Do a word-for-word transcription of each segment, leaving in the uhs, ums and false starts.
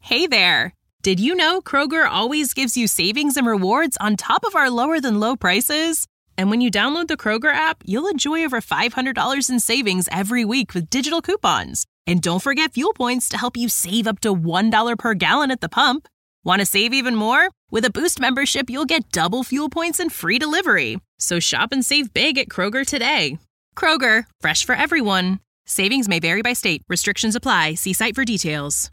Hey there! Did you know Kroger always gives you savings and rewards on top of our lower-than-low prices? And when you download the Kroger app, you'll enjoy over five hundred dollars in savings every week with digital coupons. And don't forget fuel points to help you save up to one dollar per gallon at the pump. Want to save even more? With a Boost membership, you'll get double fuel points and free delivery. So shop and save big at Kroger today. Kroger, fresh for everyone. Savings may vary by state. Restrictions apply. See site for details.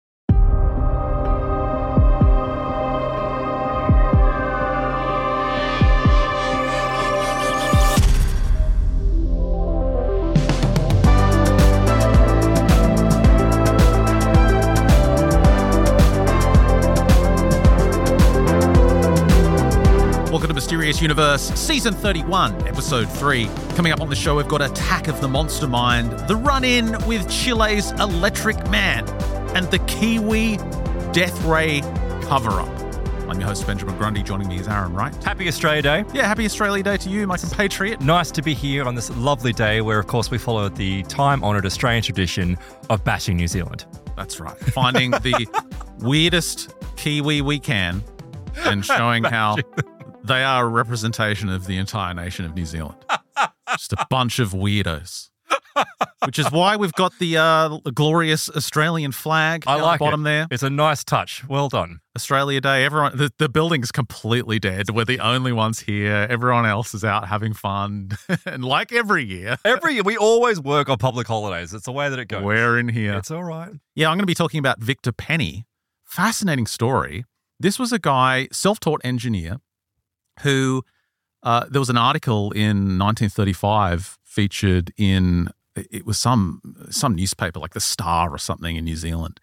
Welcome to Mysterious Universe, Season thirty-one, Episode three. Coming up on the show, we've got Attack of the Monster Mind, the run-in with Chile's Electric Man, and the Kiwi Death Ray cover-up. I'm your host, Benjamin Grundy. Joining me is Aaron Wright. Happy Australia Day. Yeah, happy Australia Day to you, my compatriot. Nice to be here on this lovely day where, of course, we follow the time-honoured Australian tradition of bashing New Zealand. That's right. Finding the weirdest Kiwi we can and showing how they are a representation of the entire nation of New Zealand. Just a bunch of weirdos. Which is why we've got the uh, glorious Australian flag I at like the bottom it. there. It's a nice touch. Well done. Australia Day. Everyone, the, the building's completely dead. We're the only ones here. Everyone else is out having fun. And like every year. Every year, we always work on public holidays. It's the way that it goes. We're in here. It's all right. Yeah, I'm going to be talking about Victor Penny. Fascinating story. This was a guy, self-taught engineer, who uh, there was an article in nineteen thirty-five featured in, it was some some newspaper like The Star or something in New Zealand.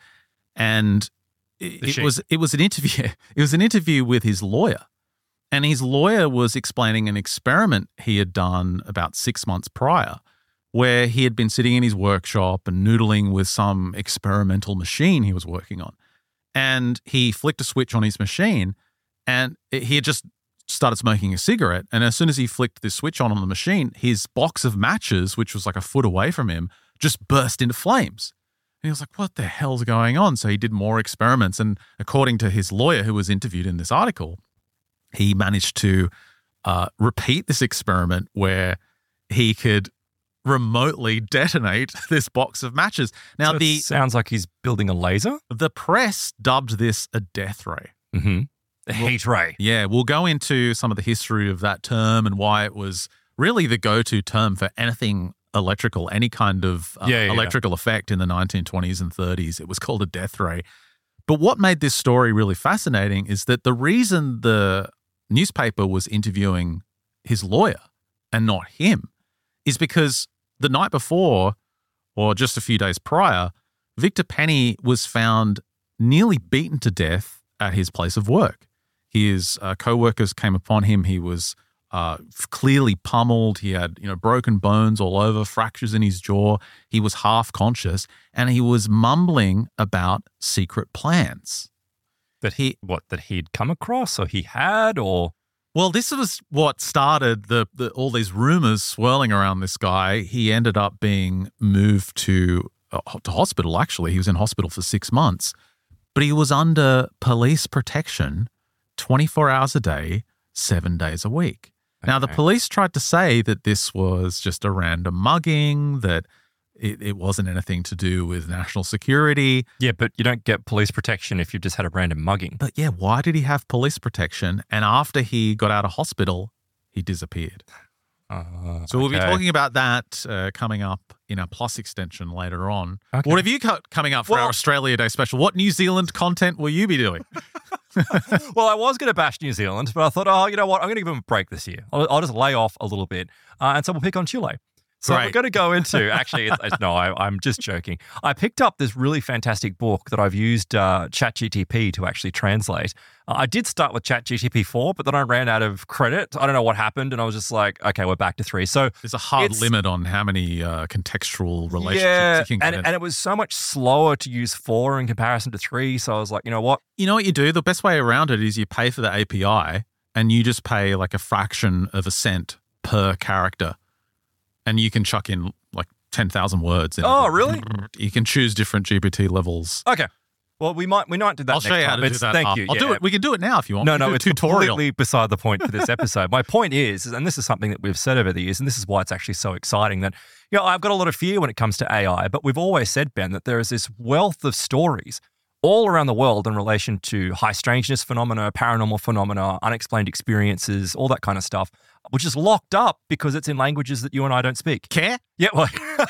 And it, it was it was an interview. It was an interview with his lawyer. And his lawyer was explaining an experiment he had done about six months prior, where he had been sitting in his workshop and noodling with some experimental machine he was working on. And he flicked a switch on his machine, and he had just started smoking a cigarette. And as soon as he flicked this switch on on the machine, his box of matches, which was like a foot away from him, just burst into flames. And he was like, what the hell's going on? So he did more experiments. And according to his lawyer, who was interviewed in this article, he managed to uh, repeat this experiment where he could remotely detonate this box of matches. Now, so the it sounds like he's building a laser. The press dubbed this a death ray. Mm-hmm. The heat ray. Yeah, we'll go into some of the history of that term and why it was really the go-to term for anything electrical, any kind of uh, yeah, yeah, electrical yeah. effect in the nineteen twenties and thirties. It was called a death ray. But what made this story really fascinating is that the reason the newspaper was interviewing his lawyer and not him is because the night before, or just a few days prior, Victor Penny was found nearly beaten to death at his place of work. His uh, co-workers came upon him. He was uh, clearly pummeled. He had, you know, broken bones all over, fractures in his jaw. He was half conscious, and he was mumbling about secret plans. That he, what, that he'd come across or he had or... Well, this was what started the, the all these rumors swirling around this guy. He ended up being moved to, uh, to hospital, actually. He was in hospital for six months. But he was under police protection twenty-four hours a day, seven days a week. Okay. Now, the police tried to say that this was just a random mugging, that it, it wasn't anything to do with national security. Yeah, but you don't get police protection if you've just had a random mugging. But yeah, why did he have police protection? And after he got out of hospital, he disappeared. Uh, so we'll okay. be talking about that uh, coming up in a Plus extension later on. Okay. What have you got coming up for well, our Australia Day special? What New Zealand content will you be doing? Well, I was going to bash New Zealand, but I thought, oh, you know what? I'm going to give them a break this year. I'll, I'll just lay off a little bit. Uh, and so we'll pick on Chile. So Great. we're going to go into, actually, it's, it's, no, I, I'm just joking. I picked up this really fantastic book that I've used uh, ChatGTP to actually translate. Uh, I did start with ChatGTP four, but then I ran out of credit. I don't know what happened, and I was just like, okay, we're back to three. So there's a hard limit on how many uh, contextual relationships yeah, you can get. And, and it was so much slower to use four in comparison to three. So I was like, you know what? You know what you do? The best way around it is you pay for the A P I, and you just pay like a fraction of a cent per character. And you can chuck in like ten thousand words. In oh, it. really? You can choose different G P T levels. Okay. Well, we might we might do that. I'll next show you how time. to It's- do that. Thank up. you. I'll yeah. do it. We can do it now if you want. No, We can no, do a it's tutorial. completely beside the point for this episode. My point is, and this is something that we've said over the years, and this is why it's actually so exciting that, you know, I've got a lot of fear when it comes to A I, but we've always said, Ben, that there is this wealth of stories all around the world in relation to high strangeness phenomena, paranormal phenomena, unexplained experiences, all that kind of stuff, which is locked up because it's in languages that you and I don't speak. Care? Yeah, well,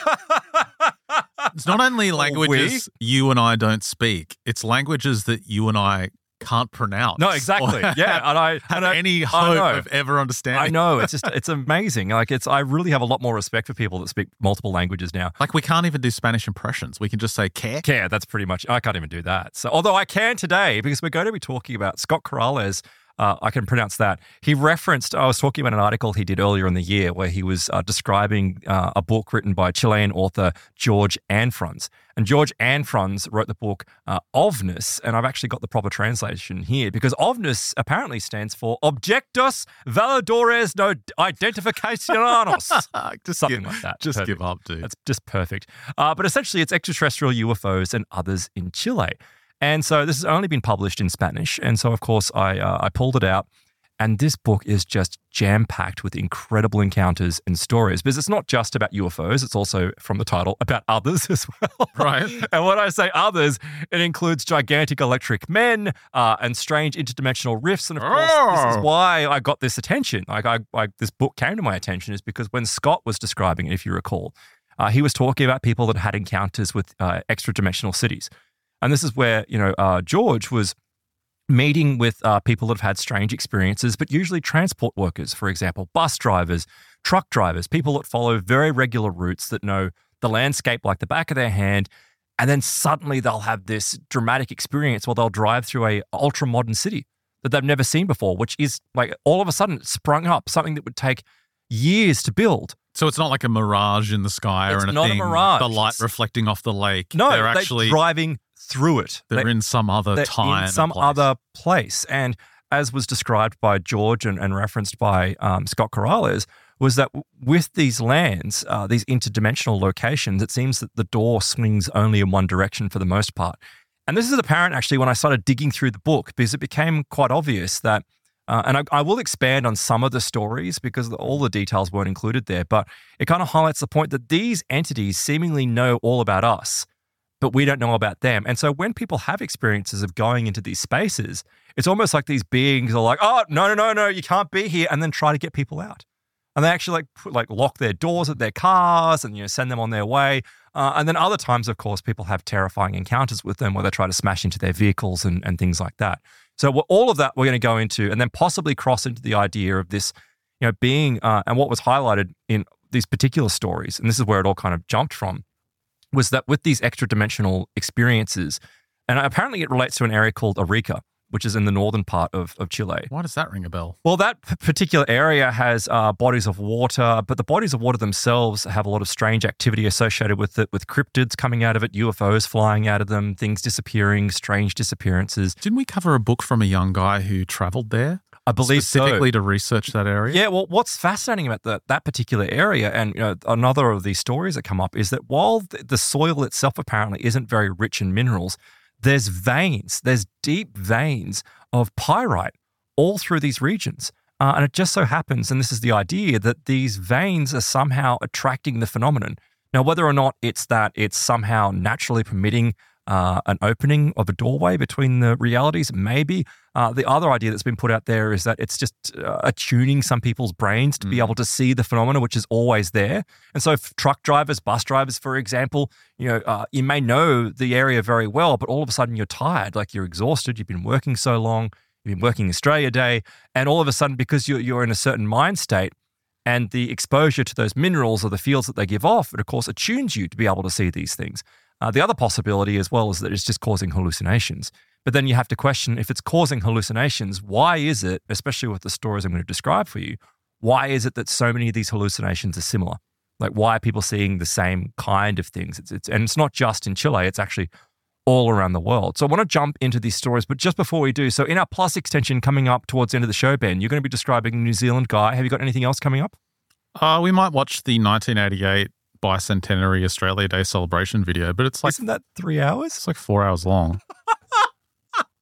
It's not only languages you and I don't speak, it's languages that you and I can't pronounce. no, exactly. or Yeah, have, and I have and I- any I hope know. of ever understanding. I know. It's just, it's amazing. Like, it's, I really have a lot more respect for people that speak multiple languages now. Like, we can't even do Spanish impressions. We can just say care. Yeah, that's pretty much, I can't even do that. So, although I can today, because we're going to be talking about Scott Corrales. Uh, I can pronounce that. He referenced, I was talking about an article he did earlier in the year where he was uh, describing uh, a book written by Chilean author George Anfrons. And George Anfrons wrote the book uh, Ovnus, and I've actually got the proper translation here because Ovnus apparently stands for Objetos Valedores No Identificacionanos. just Something give, like that. Just Perfect. give up, dude. That's just perfect. Uh, but essentially, it's extraterrestrial U F Os and others in Chile. And so this has only been published in Spanish. And so, of course, I uh, I pulled it out. And this book is just jam-packed with incredible encounters and stories. Because it's not just about U F Os. It's also, from the title, about others as well. Right. And when I say others, it includes gigantic electric men uh, and strange interdimensional rifts. And, of course, this is Oh. why I got this attention. Like, I, I, this book came to my attention is because when Scott was describing it, if you recall, uh, he was talking about people that had encounters with uh, extra-dimensional cities. And this is where, you know, uh, George was meeting with uh, people that have had strange experiences, but usually transport workers, for example, bus drivers, truck drivers, people that follow very regular routes that know the landscape like the back of their hand. And then suddenly they'll have this dramatic experience where they'll drive through a ultra-modern city that they've never seen before, which is like all of a sudden sprung up, something that would take years to build. So it's not like a mirage in the sky It's or anything. not a mirage. The light It's- reflecting off the lake. No, they're they're actually driving through it. they're They- in some other they're time, in some and place. other place. And as was described by George and, and referenced by um, Scott Corrales, was that w- with these lands, uh, these interdimensional locations, it seems that the door swings only in one direction for the most part. And this is apparent actually when I started digging through the book because it became quite obvious that, uh, and I, I will expand on some of the stories because all the details weren't included there, but it kind of highlights the point that these entities seemingly know all about us, but we don't know about them. And so when people have experiences of going into these spaces, it's almost like these beings are like, oh, no, no, no, no, you can't be here, and then try to get people out. And they actually like put, like lock their doors at their cars and, you know, send them on their way. Uh, and then other times, of course, people have terrifying encounters with them where they try to smash into their vehicles and, and things like that. So we're, all of that we're going to go into and then possibly cross into the idea of this, you know, being, uh, and what was highlighted in these particular stories, and this is where it all kind of jumped from, was that with these extra dimensional experiences, and apparently it relates to an area called Arica, which is in the northern part of, of Chile. Why does that ring a bell? Well, that p- particular area has uh, bodies of water, but the bodies of water themselves have a lot of strange activity associated with it, with cryptids coming out of it, U F Os flying out of them, things disappearing, strange disappearances. Didn't we cover a book from a young guy who traveled there? I believe so. Specifically to research that area? Yeah, well, what's fascinating about the, that particular area, and you know, another of these stories that come up, is that while the, the soil itself apparently isn't very rich in minerals, there's veins, there's deep veins of pyrite all through these regions. Uh, and it just so happens, and this is the idea, that these veins are somehow attracting the phenomenon. Now, whether or not it's that it's somehow naturally permitting uh, an opening of a doorway between the realities, maybe. Uh, the other idea that's been put out there is that it's just uh, attuning some people's brains to mm. be able to see the phenomena, which is always there. And so truck drivers, bus drivers, for example, you know, uh, you may know the area very well, but all of a sudden you're tired, like you're exhausted, you've been working so long, you've been working Australia Day, and all of a sudden, because you're, you're in a certain mind state, and the exposure to those minerals or the fields that they give off, it of course attunes you to be able to see these things. Uh, the other possibility as well is that it's just causing hallucinations. But then you have to question, if it's causing hallucinations, why is it, especially with the stories I'm going to describe for you, why is it that so many of these hallucinations are similar? Like, why are people seeing the same kind of things? It's, it's and it's not just in Chile, it's actually all around the world. So I want to jump into these stories, but just before we do, so in our Plus extension coming up towards the end of the show, Ben, you're going to be describing a New Zealand guy. Have you got anything else coming up? Uh, we might watch the nineteen eighty-eight Bicentenary Australia Day celebration video, but it's like Isn't that three hours? it's like four hours long.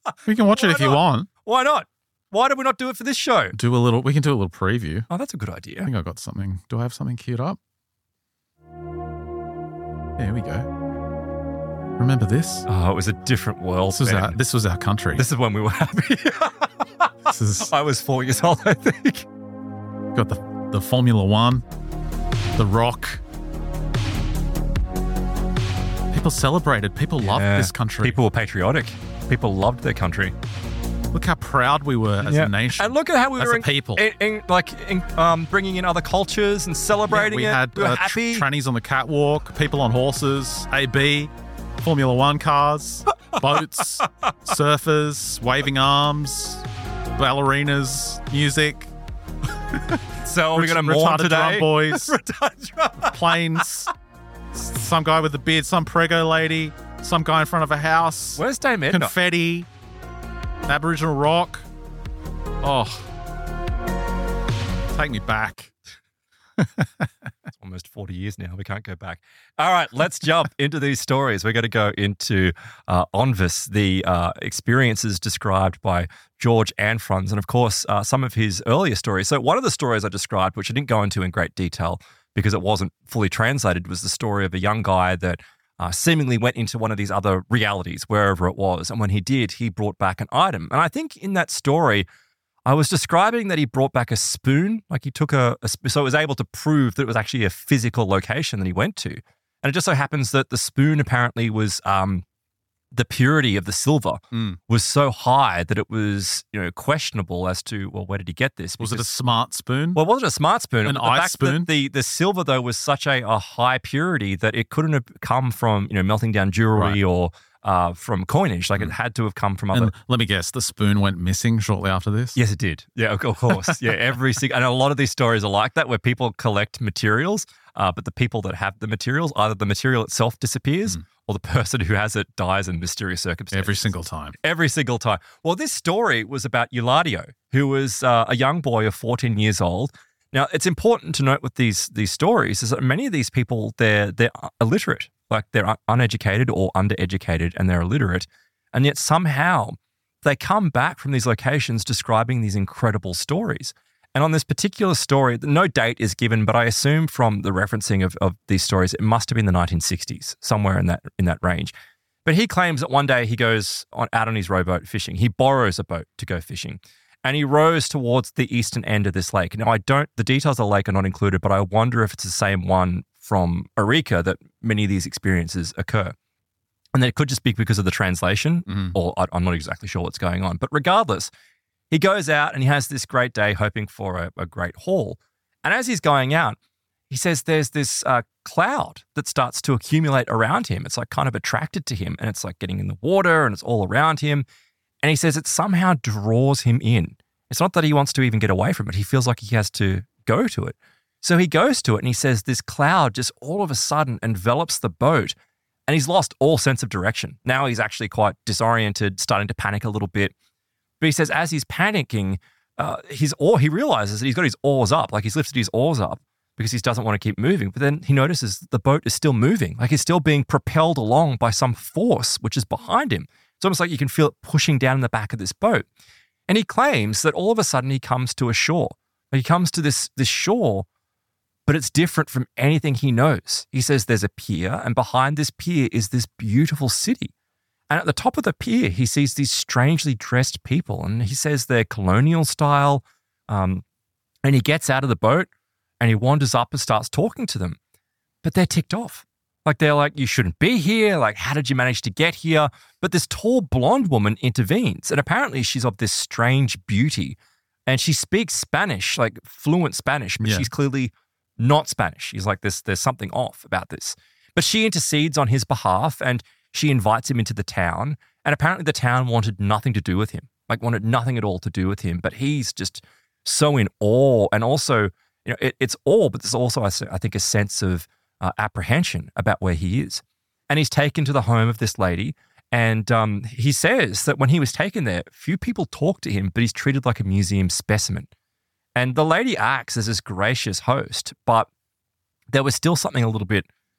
We can watch Why it if you not? want. Why not? Why did we not do it for this show? Do a little. We can do a little preview. Oh, that's a good I idea. think I got something. Do I have something queued up? There we go. Remember this? Oh, it was a different world. This was Ben. our. This was our country. This is when we were happy. This is I was four years old, I think. got the the Formula One, the Rock. People celebrated. People loved Yeah. this country. People were patriotic. People loved their country. Look how proud we were as Yeah. a nation. And look at how we As were a in, people. in, in- like in, um, bringing in other cultures and Yeah, celebrating we it. had we were uh, tr- happy. trannies on the catwalk, people on horses, A B, Formula One cars, boats, surfers, waving arms, ballerinas, music, so are we going to ret- mourn retarded today? drum boys, Retarded drum- planes, s- some guy with a beard, some prego lady, some guy in front of a house, Where's Dame Edna? confetti, Aboriginal rock. Oh, take me back. It's almost forty years now. We can't go back. All right, let's jump into these stories. We're going to go into uh, Onvis, the uh, experiences described by George Anfrons, and of course, uh, some of his earlier stories. So one of the stories I described, which I didn't go into in great detail because it wasn't fully translated, was the story of a young guy that uh, seemingly went into one of these other realities, wherever it was. And when he did, he brought back an item. And I think in that story, I was describing that he brought back a spoon, like he took a, a, so it was able to prove that it was actually a physical location that he went to. And it just so happens that the spoon apparently was, um, the purity of the silver Mm. was so high that it was, you know, questionable as to, well, where did he get this? Was it a Because- smart spoon? well, it wasn't a smart spoon. An The ice fact spoon? That the, the silver, though, was such a, a high purity that it couldn't have come from, you know, melting down jewelry Right. or uh, from coinage. Like it had to have come from other. and let me guess, the spoon went missing shortly after this? Yes, it did. Yeah, of of course. Yeah, every single, and a lot of these stories are like that, where people collect materials, uh, but the people that have the materials, either the material itself disappears or the person who has it dies in mysterious circumstances. Every single time. Every single time. Well, this story was about Euladio, who was uh, a young boy of fourteen years old. Now, it's important to note with these these stories is that many of these people, they're they're illiterate, like they're un- uneducated or undereducated, and they're illiterate, and yet somehow they come back from these locations describing these incredible stories. And on this particular story, no date is given, but I assume from the referencing of, of these stories, it must have been the nineteen sixties, somewhere in that in that range. But he claims that one day he goes on, out on his rowboat fishing. He borrows a boat to go fishing, and he rows towards the eastern end of this lake. Now, I don't, the details of the lake are not included, but I wonder if it's the same one from Arica that many of these experiences occur. And then it could just be because of the translation, Mhm. or I, I'm not exactly sure what's going on. But regardless, he goes out and he has this great day hoping for a, a great haul. And as he's going out, he says there's this uh, cloud that starts to accumulate around him. It's like kind of attracted to him, and it's like getting in the water and it's all around him. And he says it somehow draws him in. It's not that he wants to even get away from it. He feels like he has to go to it. So he goes to it and he says this cloud just all of a sudden envelops the boat, and he's lost all sense of direction. Now he's actually quite disoriented, starting to panic a little bit. But he says as he's panicking, uh, his oar, he realizes that he's got his oars up, like he's lifted his oars up because he doesn't want to keep moving. But then he notices the boat is still moving, like it's still being propelled along by some force which is behind him. It's almost like you can feel it pushing down in the back of this boat. And he claims that all of a sudden he comes to a shore. He comes to this, this shore, but it's different from anything he knows. He says there's a pier, and behind this pier is this beautiful city. And at the top of the pier, he sees these strangely dressed people, and he says they're colonial style. Um, and he gets out of the boat and he wanders up and starts talking to them, but they're ticked off. Like they're like, you shouldn't be here. Like, how did you manage to get here? But this tall blonde woman intervenes, and apparently she's of this strange beauty, and she speaks Spanish, like fluent Spanish, but Yeah. she's clearly not Spanish. He's like, this, there's something off about this. But she intercedes on his behalf, and she invites him into the town. And apparently the town wanted nothing to do with him, like wanted nothing at all to do with him. But he's just so in awe. And also, you know, it, it's awe, but there's also, I think, a sense of uh, apprehension about where he is. And he's taken to the home of this lady. And um, he says that when he was taken there, few people talk to him, but he's treated like a museum specimen. And the lady acts as this gracious host, but there was still something a little bit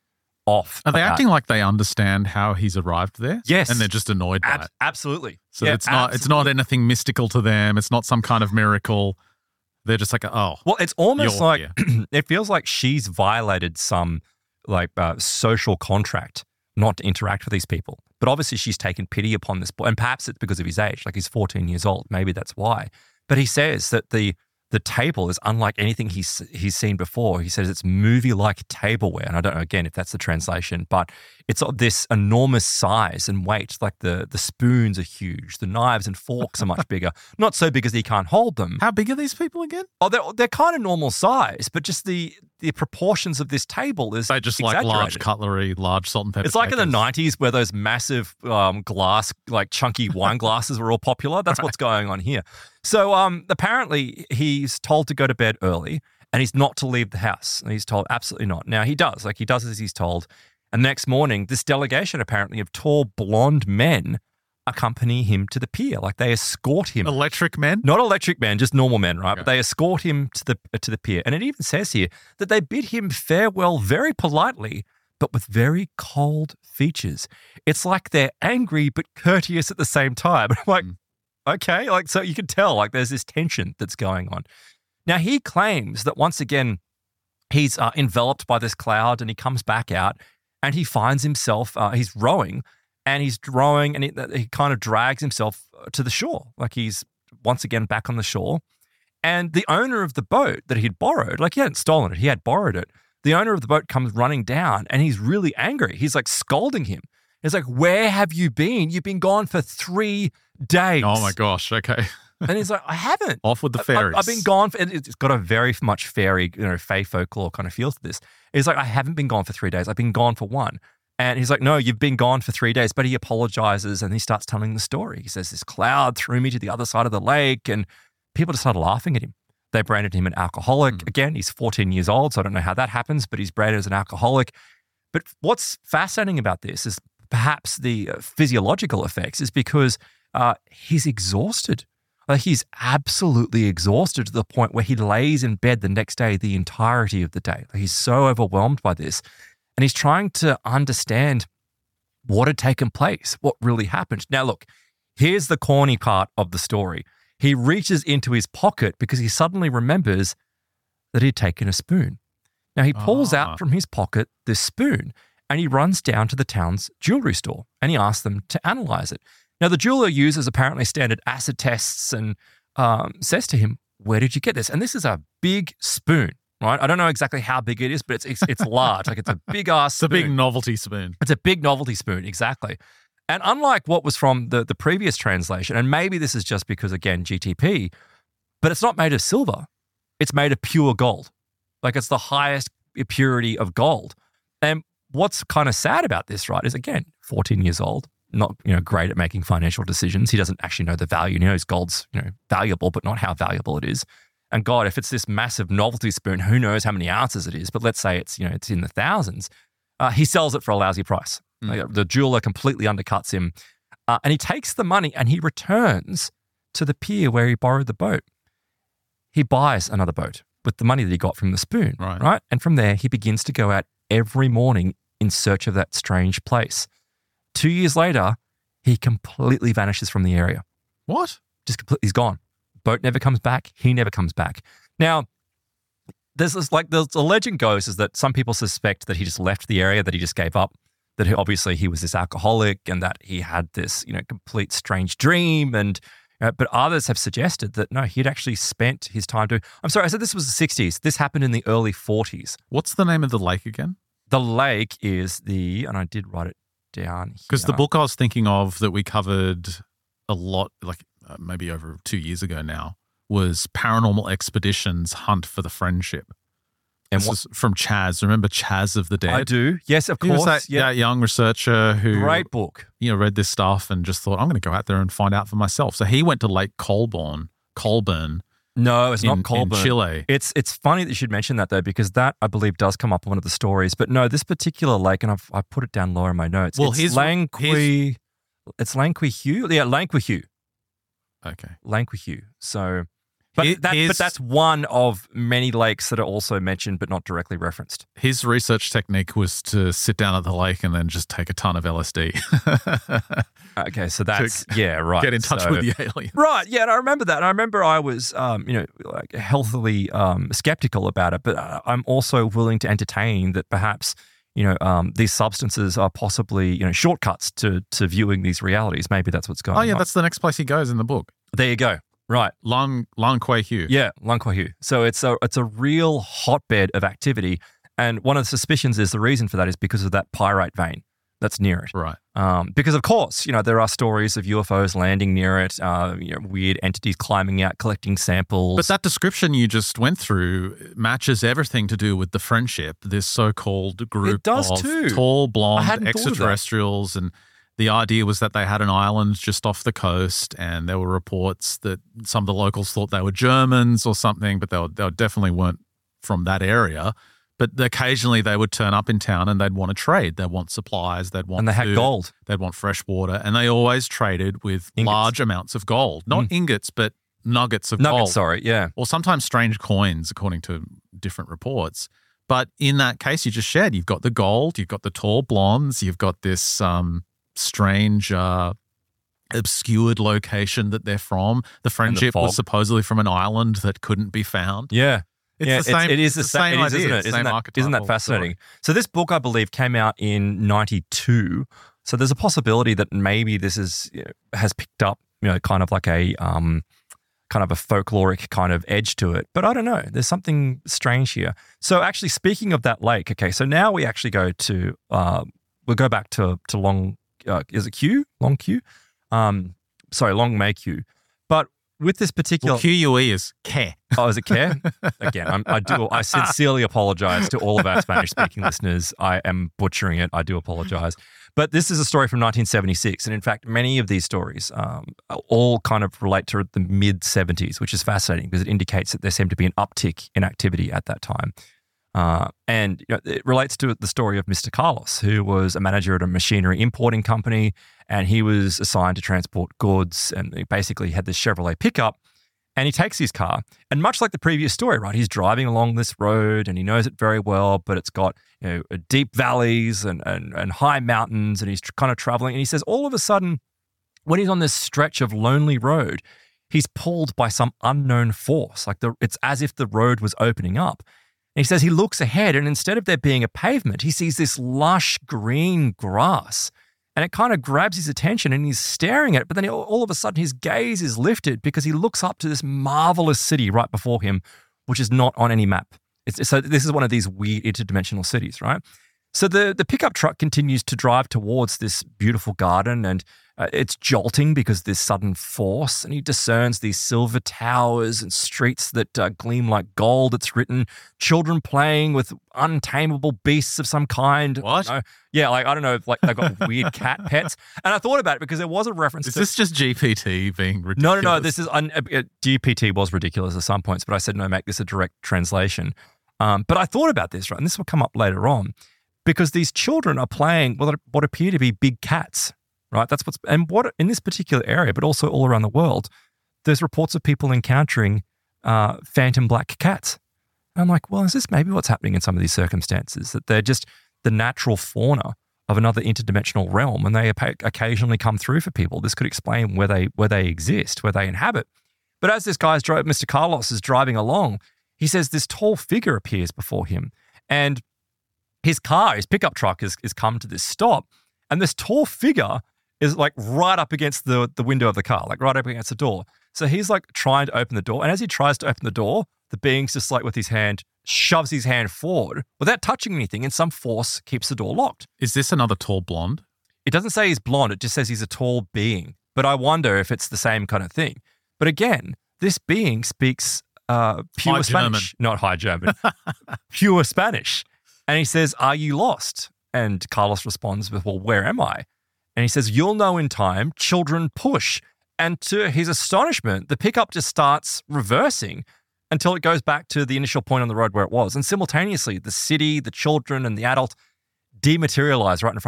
off. Are they about- acting like they understand how he's arrived there? Yes. And they're just annoyed by Ab- it. absolutely. So Yeah, it's not it's not anything mystical to them. It's not some kind of miracle. They're just like, oh. Well, it's almost You're like here. it feels like she's violated some like uh, social contract not to interact with these people. But obviously she's taken pity upon this boy. And perhaps it's because of his age. Like he's fourteen years old. Maybe that's why. But he says that the the table is unlike anything he's he's seen before. He says it's movie-like tableware. And I don't know, again, if that's the translation, but it's of this enormous size and weight. Like the, the spoons are huge. The knives and forks are much bigger. Not so big as he can't hold them. How big are these people again? Oh, they're, they're kind of normal size, but just the the proportions of this table is They just like large exaggerated. cutlery, large salt and pepper It's like in the shakers. nineties where those massive um, glass, like chunky wine glasses were all popular. That's what's going on here. So um, apparently he's told to go to bed early and he's not to leave the house. And he's told absolutely not. Now he does, like he does as he's told. And next morning, this delegation apparently of tall blonde men accompany him to the pier. Like they escort him. Electric men? Not electric men, just normal men, right? Okay. But they escort him to the to the pier, and it even says here that they bid him farewell very politely, but with very cold features. It's like they're angry but courteous at the same time. I'm like, Mm. okay, like so you can tell like there's this tension that's going on. Now he claims that once again he's uh, enveloped by this cloud, and he comes back out, and he finds himself uh, he's rowing. And he's rowing and he, he kind of drags himself to the shore. Like he's once again back on the shore. And the owner of the boat that he'd borrowed, like he hadn't stolen it, he had borrowed it. The owner of the boat comes running down and he's really angry. He's like scolding him. He's like, where have you been? You've been gone for three days. Oh my gosh. Okay. And he's like, I haven't. Off with the I- fairies. I, I've been gone. For, and it's got a very much fairy, you know, fae folklore kind of feel to this. He's like, I haven't been gone for three days. I've been gone for one. And he's like, no, you've been gone for three days. But he apologizes and he starts telling the story. He says, this cloud threw me to the other side of the lake. And people just started laughing at him. They branded him an alcoholic. Mm. Again, he's fourteen years old, so I don't know how that happens, but he's branded as an alcoholic. But what's fascinating about this is perhaps the uh, physiological effects is because uh, he's exhausted. Like he's absolutely exhausted to the point where he lays in bed the next day the entirety of the day. Like he's so overwhelmed by this. And he's trying to understand what had taken place, what really happened. Now, look, here's the corny part of the story. He reaches into his pocket because he suddenly remembers that he'd taken a spoon. Now, he pulls Ah. out from his pocket this spoon and he runs down to the town's jewelry store and he asks them to analyze it. Now, the jeweler uses apparently standard acid tests and um, says to him, where did you get this? And this is a big spoon. Right, I don't know exactly how big it is, but it's it's, it's large. Like it's a big ass. It's a big novelty spoon. It's a big novelty spoon, exactly. And unlike what was from the the previous translation, and maybe this is just because again G T P, but it's not made of silver. It's made of pure gold. Like it's the highest purity of gold. And what's kind of sad about this, right, is again fourteen years old, not you know great at making financial decisions. He doesn't actually know the value. He knows gold's you know valuable, but not how valuable it is. And God, if it's this massive novelty spoon, who knows how many ounces it is? But let's say it's you know it's in the thousands. Uh, he sells it for a lousy price. Mm. Like, the jeweler completely undercuts him, uh, and he takes the money and he returns to the pier where he borrowed the boat. He buys another boat with the money that he got from the spoon, Right. right? And from there, he begins to go out every morning in search of that strange place. Two years later, he completely vanishes from the area. What? Just completely, he's gone. Boat never comes back. He never comes back. Now, there's this, like, the, the legend goes is that some people suspect that he just left the area, that he just gave up, that he, obviously he was this alcoholic and that he had this, you know, complete strange dream. And, uh, but others have suggested that no, he'd actually spent his time doing, I'm sorry, I said this was the sixties. This happened in the early forties. What's the name of the lake again? The lake is the, and I did write it down here. Because the book I was thinking of that we covered a lot, like uh, maybe over two years ago now, was Paranormal Expeditions Hunt for the Friendship. And This what- is from Chaz. Remember Chaz of the Dead? I do. Yes, of He was course. that, that young researcher who Great book. you know, read this stuff and just thought, I'm going to go out there and find out for myself. So he went to Lake Colborne, Colburn No, it's in, not Colburn. in Chile. It's it's funny that you should mention that though, because that I believe does come up in one of the stories. But no, this particular lake, and I've I put it down lower in my notes. Well, it's here's- Lanqui. It's Lanquihu. Yeah, Lanquihu. Okay. Lanquihu. So But, It that, is- but that's one of many lakes that are also mentioned but not directly referenced. His research technique was to sit down at the lake and then just take a ton of L S D. Okay, so that's, yeah, right. Get in touch So- with the aliens. Right, yeah, and I remember that. And I remember I was, um, you know, like healthily um, skeptical about it, but uh, I'm also willing to entertain that perhaps, you know, um, these substances are possibly, you know, shortcuts to to viewing these realities. Maybe that's what's going Oh, on. yeah, that's the next place he goes in the book. There you go. Right. Lang, Lang Kuei Hu. Yeah, Lang Kuei Hu. So it's a it's a real hotbed of activity, and one of the suspicions is the reason for that is because of that pyrite vein that's near it. Right. Um, because of course, you know, there are stories of U F Os landing near it, uh, you know, weird entities climbing out, collecting samples. But that description you just went through matches everything to do with the Friendship, this so-called group It does of too. tall, I blonde hadn't thought of that. extraterrestrials. And the idea was that they had an island just off the coast, and there were reports that some of the locals thought they were Germans or something, but they, were, they definitely weren't from that area. But occasionally they would turn up in town and they'd want to trade. They'd want supplies. They'd want and they had food, gold. They'd want fresh water. And they always traded with Ingots. large amounts of gold. Not Mm. ingots, but nuggets of Nuggets, gold. sorry, yeah. Or sometimes strange coins, according to different reports. But in that case you just shared, you've got the gold, you've got the tall blondes, you've got this um, strange, uh, obscured location that they're from. The Friendship fog. was supposedly from an island that couldn't be found. Yeah. It's yeah, the same. it is the it's same, same it is, idea, isn't it? same Isn't that, isn't that archetypal fascinating? story. So this book, I believe, came out in ninety-two. So there's a possibility that maybe this is you know, has picked up, you know, kind of like a um, kind of a folkloric kind of edge to it. But I don't know. There's something strange here. So actually, speaking of that lake, okay. So now we actually go to uh, we'll go back to to Long. Uh, is it Q? Long Q? Um, sorry, Long May Q. But with this particular Well, Q U E is care. Oh, is it care? Again, I'm, I do. I sincerely apologize to all of our Spanish-speaking listeners. I am butchering it. I do apologize. But this is a story from nineteen seventy-six, and in fact, many of these stories um, all kind of relate to the mid seventies, which is fascinating because it indicates that there seemed to be an uptick in activity at that time. Uh, and you know, it relates to the story of Mister Carlos, who was a manager at a machinery importing company, and he was assigned to transport goods, and he basically had this Chevrolet pickup, and he takes his car, and much like the previous story, right, he's driving along this road, and he knows it very well, but it's got you know deep valleys and and, and high mountains, and he's tr- kind of traveling, and he says all of a sudden, when he's on this stretch of lonely road, he's pulled by some unknown force, like the it's as if the road was opening up. And he says he looks ahead, and instead of there being a pavement, he sees this lush green grass. And it kind of grabs his attention, and he's staring at it. But then he, all of a sudden, his gaze is lifted because he looks up to this marvelous city right before him, which is not on any map. It's, so this is one of these weird interdimensional cities, right? So the, the pickup truck continues to drive towards this beautiful garden, and uh, it's jolting because there's sudden force, and he discerns these silver towers and streets that uh, gleam like gold. It's written children playing with untamable beasts of some kind. What? You know? Yeah, like, I don't know, like they've got weird cat pets. And I thought about it because there was a reference Is to... this just G P T being ridiculous? No, no, no. This is un- uh, G P T was ridiculous at some points, but I said no, make this a direct translation. Um, but I thought about this, right, and this will come up later on, because these children are playing what what appear to be big cats, right? That's what's and what in this particular area, but also all around the world. There's reports of people encountering uh, phantom black cats. And I'm like, well, is this maybe what's happening in some of these circumstances? That they're just the natural fauna of another interdimensional realm, and they occasionally come through for people. This could explain where they where they exist, where they inhabit. But as this guy's driving, Mister Carlos is driving along, he says this tall figure appears before him, and his car, his pickup truck, has is come to this stop, and this tall figure is like right up against the the window of the car, like right up against the door. So he's like trying to open the door, and as he tries to open the door, the being's just like with his hand shoves his hand forward without touching anything, and some force keeps the door locked. Is this another tall blonde? It doesn't say he's blonde, it just says he's a tall being. But I wonder if it's the same kind of thing. But again, this being speaks uh, pure High Spanish. German. Not high German. Pure Spanish. And he says, "Are you lost?" And Carlos responds with, "Well, where am I?" And he says, "You'll know in time, children push." And to his astonishment, the pickup just starts reversing until it goes back to the initial point on the road where it was. And simultaneously, the city, the children, and the adult dematerialize right in front of him.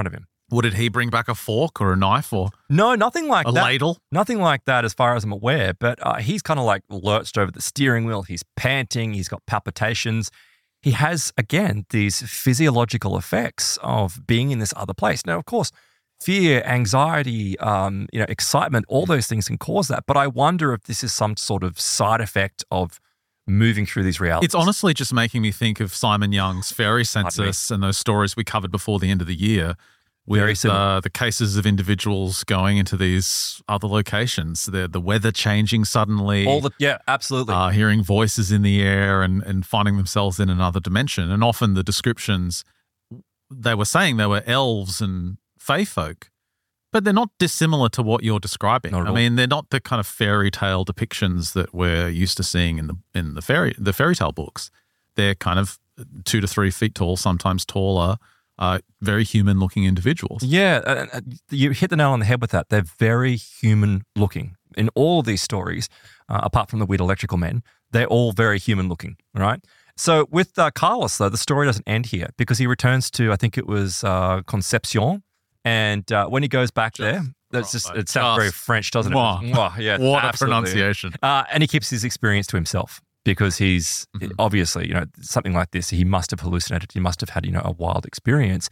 What did he bring back? A fork or a knife or No, nothing like a that. ladle? Nothing like that as far as I'm aware, but uh, he's kind of like lurched over the steering wheel. He's panting. He's got palpitations. He has, again, these physiological effects of being in this other place. Now, of course, fear, anxiety, um, you know, excitement, all those things can cause that. But I wonder if this is some sort of side effect of moving through these realities. It's honestly just making me think of Simon Young's fairy census and those stories we covered before the end of the year. Very With similar. uh, the cases of individuals going into these other locations, the the weather changing suddenly, all the yeah, absolutely. uh, hearing voices in the air and, and finding themselves in another dimension. And often the descriptions, they were saying they were elves and fae folk, but they're not dissimilar to what you're describing. Not at I all. mean, they're not the kind of fairy tale depictions that we're used to seeing in the in the fairy the fairy tale books. They're kind of two to three feet tall, sometimes taller. Uh, very human-looking individuals. Yeah, uh, uh, you hit the nail on the head with that. They're very human-looking. In all of these stories, uh, apart from the weird electrical men, they're all very human-looking, right? So with uh, Carlos, though, the story doesn't end here because he returns to, I think it was uh, Concepcion, and uh, when he goes back Just there, that's just, it sounds just- very French, doesn't it? Mwah. Mwah, yeah, What a absolutely. pronunciation. Uh, and he keeps his experience to himself because he's Mhm. obviously, you know, something like this, he must have hallucinated. He must have had, you know, a wild experience.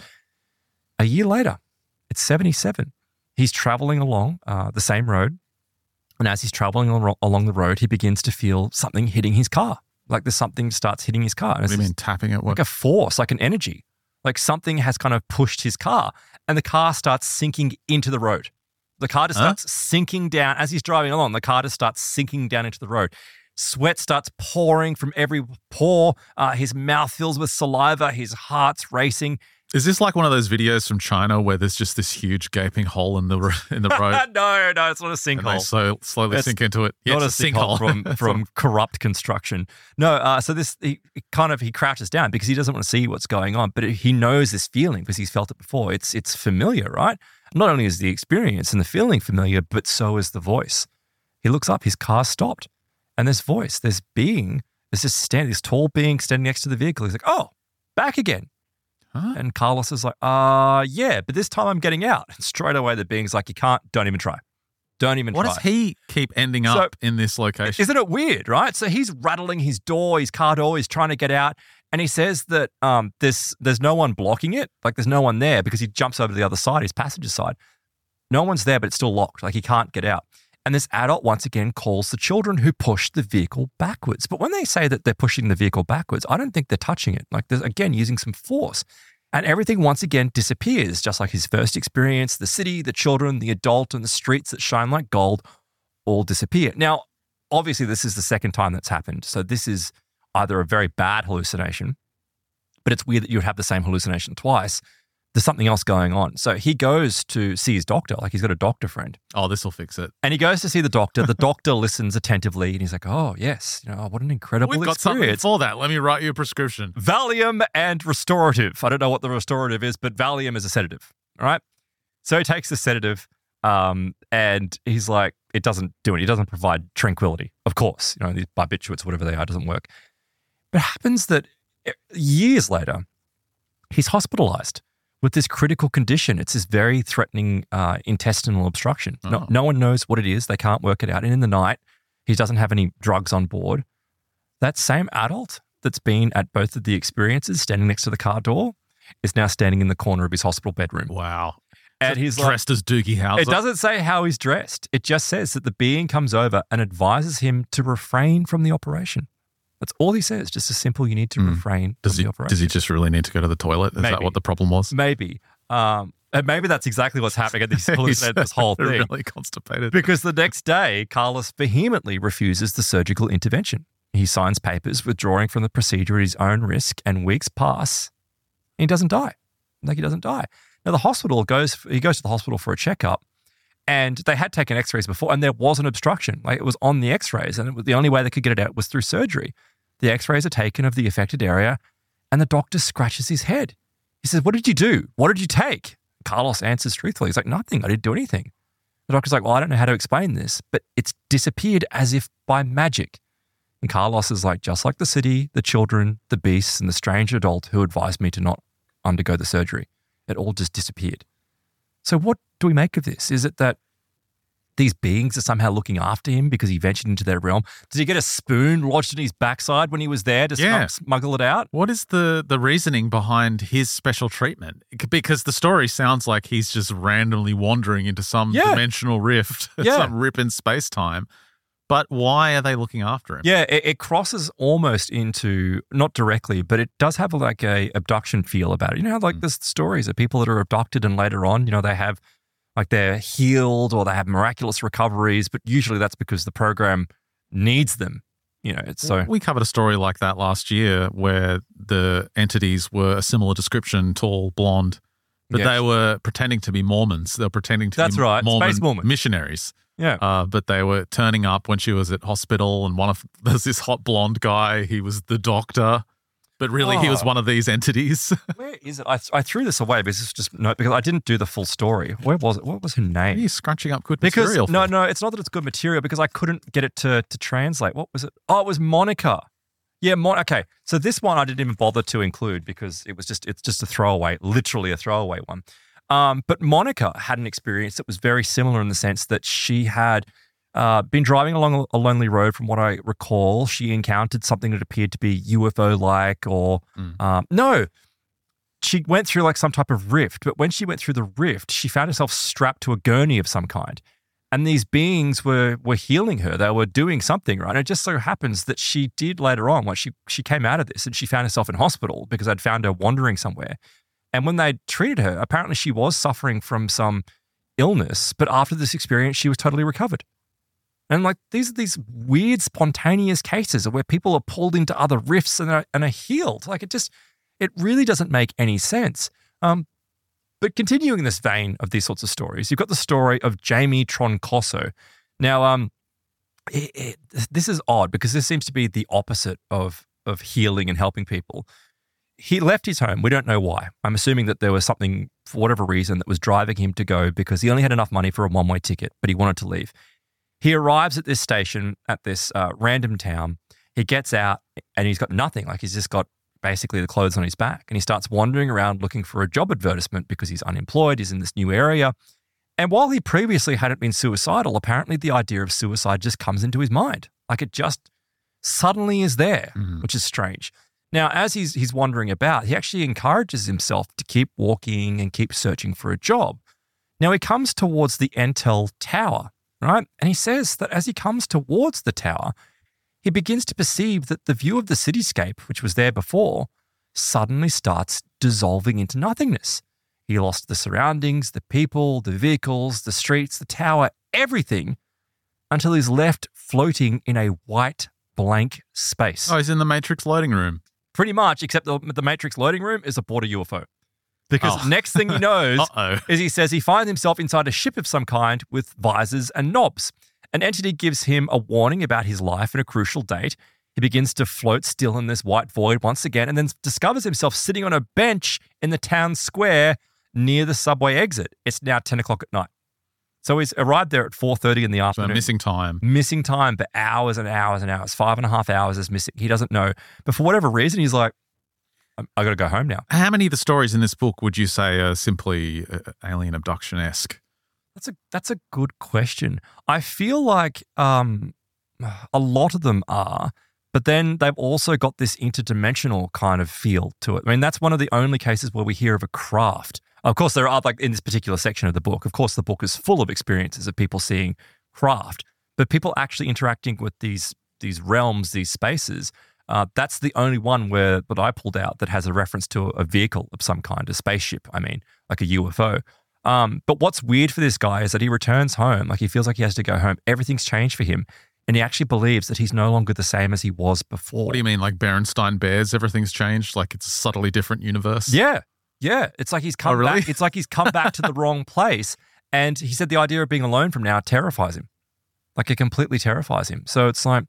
A year later, it's seventy-seven. He's traveling along uh, the same road. And as he's traveling al- along the road, he begins to feel something hitting his car. Like there's something starts hitting his car. And What it's do you mean tapping it? What? like a force, like an energy. Like something has kind of pushed his car and the car starts sinking into the road. The car just Huh? starts sinking down. As he's driving along, the car just starts sinking down into the road. Sweat starts pouring from every pore. Uh, his mouth fills with saliva. His heart's racing. Is this like one of those videos from China where there's just this huge gaping hole in the ro- in the road? no, no, it's not a And they sinkhole. so slowly It's sink into it. Yeah, Not a it's sinkhole from That's from corrupt construction. No, uh, so this he he kind of he crouches down because he doesn't want to see what's going on, but he knows this feeling because he's felt it before. It's it's familiar, right? Not only is the experience and the feeling familiar, but so is the voice. He looks up, his car's stopped, and this voice, this being, there's this stand, this tall being standing next to the vehicle. He's like, "Oh, back again." Huh? And Carlos is like, uh, yeah, but this time I'm getting out. And straight away, the being's like, you can't, don't even try. Don't even Why try. does he keep ending So- up in this location? Isn't it weird, right? So he's rattling his door, his car door, he's trying to get out. And he says that um, there's, there's no one blocking it. Like there's no one there because he jumps over to the other side, his passenger side. No one's there, but it's still locked. Like he can't get out. And this adult once again calls the children who push the vehicle backwards. But when they say that they're pushing the vehicle backwards, I don't think they're touching it. Like there's, again, using some force. And everything once again disappears, just like his first experience. The city, the children, the adult, and the streets that shine like gold all disappear. Now, obviously, this is the second time that's happened. So this is either a very bad hallucination, but it's weird that you would have the same hallucination twice. There's something else going on. So he goes to see his doctor, like he's got a doctor friend. Oh, this will fix it. And he goes to see the doctor. The doctor listens attentively and he's like, oh, yes, you know, what an incredible We've got something experience. for that. Let me write you a prescription. Valium and restorative. I don't know what the restorative is, but Valium is a sedative. All right. So he takes the sedative um, and he's like, it doesn't do it. It doesn't provide tranquility. Of course, you know, these barbiturates, whatever they are, doesn't work. But it happens that years later, he's hospitalized with this critical condition. It's this very threatening uh, intestinal obstruction. No, Oh. no one knows what it is. They can't work it out. And in the night, he doesn't have any drugs on board. That same adult that's been at both of the experiences, standing next to the car door, is now standing in the corner of his hospital bedroom. Wow. And he's like, dressed as Doogie Howser. it doesn't say how he's dressed. It just says that the being comes over and advises him to refrain from the operation. That's all he says. Just a simple, you need to Mm. refrain Does from he, the operation. does he just really need to go to the toilet? Is that Maybe. what the problem was? Maybe. Um, and maybe that's exactly what's happening. And he's hallucinated this whole thing. Really constipated. Because the next day, Carlos vehemently refuses the surgical intervention. He signs papers withdrawing from the procedure at his own risk, and weeks pass. And he doesn't die. Like he doesn't die. Now the hospital goes. He goes to the hospital for a checkup, and they had taken X-rays before, and there was an obstruction. Like it was on the X-rays, and it was, the only way they could get it out was through surgery. The X-rays are taken of the affected area, and the doctor scratches his head. He says, "What did you do? What did you take?" Carlos answers truthfully. He's like, "Nothing. I didn't do anything." The doctor's like, "Well, I don't know how to explain this, but it's disappeared as if by magic." And Carlos is like, "Just like the city, the children, the beasts, and the strange adult who advised me to not undergo the surgery. It all just disappeared." So what do we make of this? Is it that these beings are somehow looking after him because he ventured into their realm? Did he get a spoon lodged in his backside when he was there to Yeah. smuggle it out? What is the the reasoning behind his special treatment? Because the story sounds like he's just randomly wandering into some Yeah. dimensional rift, Yeah. some rip in space-time. But why are they looking after him? Yeah, it, it crosses almost into, not directly, but it does have like a abduction feel about it. You know how like Mm. there's stories of people that are abducted and later on, you know, they have like they're healed or they have miraculous recoveries, but usually that's because the program needs them. You know, it's so We covered a story like that last year where the entities were a similar description, tall, blonde, but Yes. they were pretending to be Mormons. They were pretending to That's be right, Mormon space Mormons. missionaries. yeah. Uh, but they were turning up when she was at hospital, and one of there's this hot blonde guy. He was the doctor, but really he was Oh. one of these entities. Where is it? I, I threw this away because it's just no, because I didn't do the full story. Where was it? What was her Why are name? you scrunching up good Because material? no, for? no, it's not that it's good material because I couldn't get it to to translate. What was it? Oh, it was Monica. Yeah, Mon- okay. So this one I didn't even bother to include because it was just it's just a throwaway, literally a throwaway one. Um, but Monica had an experience that was very similar in the sense that she had uh, been driving along a lonely road. From what I recall, she encountered something that appeared to be U F O-like, or Mm. um, no. She went through like some type of rift, but when she went through the rift, she found herself strapped to a gurney of some kind. And these beings were were healing her. They were doing something, right? And it just so happens that she did later on, like she she came out of this and she found herself in hospital because I'd found her wandering somewhere. And when they treated her, apparently she was suffering from some illness, but after this experience, she was totally recovered. And like these are these weird, spontaneous cases where people are pulled into other rifts and are, and are healed. Like it just, it really doesn't make any sense. Um, but continuing in this vein of these sorts of stories, you've got the story of Jamie Troncoso. Now, um, it, it, this is odd because this seems to be the opposite of of healing and helping people. He left his home. We don't know why. I'm assuming that there was something, for whatever reason, that was driving him to go because he only had enough money for a one-way ticket, but he wanted to leave. He arrives at this station at this uh, random town. He gets out and he's got nothing. Like he's just got basically the clothes on his back. And he starts wandering around looking for a job advertisement because he's unemployed. He's in this new area. And while he previously hadn't been suicidal, apparently the idea of suicide just comes into his mind. Like it just suddenly is there, Mhm. which is strange. Now, as he's he's wandering about, he actually encourages himself to keep walking and keep searching for a job. Now, he comes towards the Entel Tower, right? And he says that as he comes towards the tower, he begins to perceive that the view of the cityscape, which was there before, suddenly starts dissolving into nothingness. He lost the surroundings, the people, the vehicles, the streets, the tower, everything, until he's left floating in a white, blank space. Oh, he's in the Matrix loading room. Pretty much, except the, the Matrix loading room is aboard a U F O. Because Oh. next thing he knows Uh-oh. is he says he finds himself inside a ship of some kind with visors and knobs. An entity gives him a warning about his life and a crucial date. He begins to float still in this white void once again and then discovers himself sitting on a bench in the town square near the subway exit. It's now ten o'clock at night. So he's arrived there at four thirty in the So afternoon. missing time. Missing time for hours and hours and hours. Five and a half hours is missing. He doesn't know. But for whatever reason, he's like, I, I got to go home now. How many of the stories in this book would you say are simply uh, alien abduction-esque? That's a that's a good question. I feel like um, a lot of them are, but then they've also got this interdimensional kind of feel to it. I mean, that's one of the only cases where we hear of a craft. Of course, there are, like in this particular section of the book, of course, the book is full of experiences of people seeing craft, but people actually interacting with these these realms, these spaces. Uh, that's the only one where that I pulled out that has a reference to a vehicle of some kind, a spaceship. I mean, like a U F O. Um, but what's weird for this guy is that he returns home, like he feels like he has to go home. Everything's changed for him. And he actually believes that he's no longer the same as he was before. What do you mean, like Berenstain Bears? Everything's changed? Like it's a subtly different universe? Yeah. Yeah. It's like he's come Oh, really? back. It's like he's come back to the wrong place. And he said the idea of being alone from now terrifies him. Like it completely terrifies him. So it's like,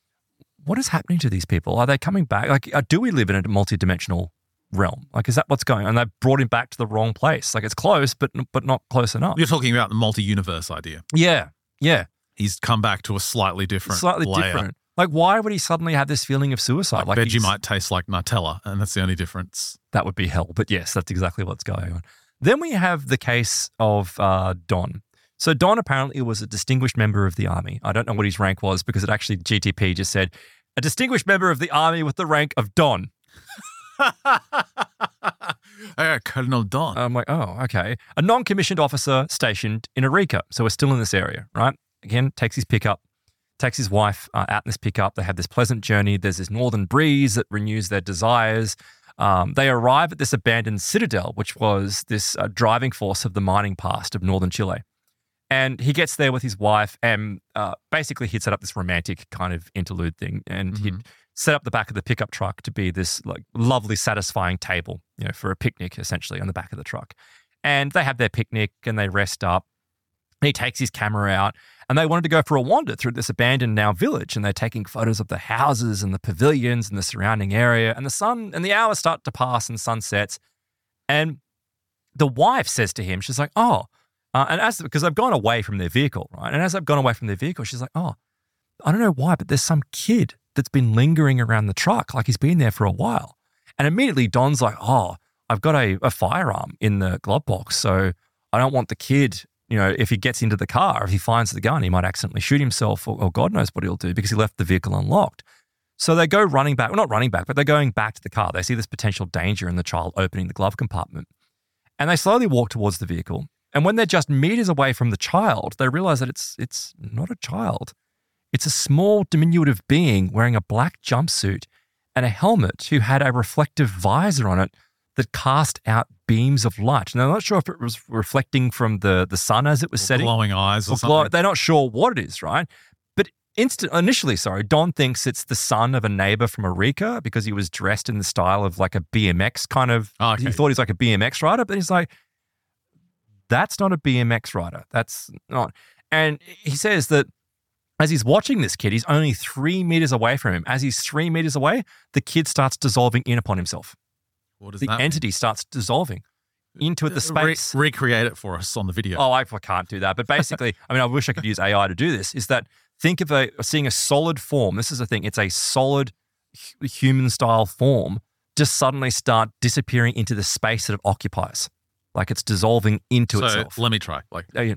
what is happening to these people? Are they coming back? Like, uh, do we live in a multidimensional realm? Like, is that what's going on? And they've brought him back to the wrong place. Like it's close, but but not close enough. You're talking about the multi-universe idea. Yeah. Yeah. He's come back to a slightly different Slightly layer. different. Like, why would he suddenly have this feeling of suicide? Like, he's- Vegemite tastes like Nutella, and that's the only difference. That would be hell. But yes, that's exactly what's going on. Then we have the case of uh, Don. So Don apparently was a distinguished member of the army. I don't know what his rank was because it actually, G T P just said, a distinguished member of the army with the rank of Don. uh, Colonel Don. I'm like, oh, okay. A non-commissioned officer stationed in Arica. So we're still in this area, right? Again, takes his pickup, takes his wife uh, out in this pickup. They have this pleasant journey. There's this northern breeze that renews their desires. Um, they arrive at this abandoned citadel, which was this uh, driving force of the mining past of northern Chile. And he gets there with his wife and uh, basically he'd set up this romantic kind of interlude thing. And mm-hmm. he'd set up the back of the pickup truck to be this like lovely, satisfying table, you know, for a picnic essentially on the back of the truck. And they have their picnic and they rest up. And he takes his camera out and they wanted to go for a wander through this abandoned now village. And they're taking photos of the houses and the pavilions and the surrounding area. And the sun and the hours start to pass and sun sets. And the wife says to him, she's like, oh, uh, and as because they've gone away from their vehicle, right? And as they've gone away from their vehicle, she's like, oh, I don't know why, but there's some kid that's been lingering around the truck, like he's been there for a while. And immediately Don's like, oh, I've got a, a firearm in the glove box, so I don't want the kid, you know, if he gets into the car, if he finds the gun, he might accidentally shoot himself or, or God knows what he'll do because he left the vehicle unlocked. So they go running back, well, not running back, but they're going back to the car. They see this potential danger in the child opening the glove compartment. And they slowly walk towards the vehicle. And when they're just meters away from the child, they realize that it's it's not a child. It's a small, diminutive being wearing a black jumpsuit and a helmet who had a reflective visor on it that cast out beams of light. And I'm not sure if it was reflecting from the, the sun as it was or setting. Glowing eyes or, or something. Glow, they're not sure what it is, right? But instant, initially, sorry, Don thinks it's the son of a neighbor from Arica because he was dressed in the style of like a B M X kind of, oh, okay. He thought he was like a B M X rider, but he's like, that's not a B M X rider. That's not. And he says that as he's watching this kid, he's only three meters away from him. As he's three meters away, the kid starts dissolving in upon himself. What does the that entity mean? starts dissolving into the space. Re- recreate it for us on the video. Oh, I, I can't do that. But basically, I mean, I wish I could use A I to do this, is that think of a seeing a solid form. This is the thing. It's a solid human-style form just suddenly start disappearing into the space that it occupies. Like it's dissolving into so itself. Let me try. Like, uh, yeah.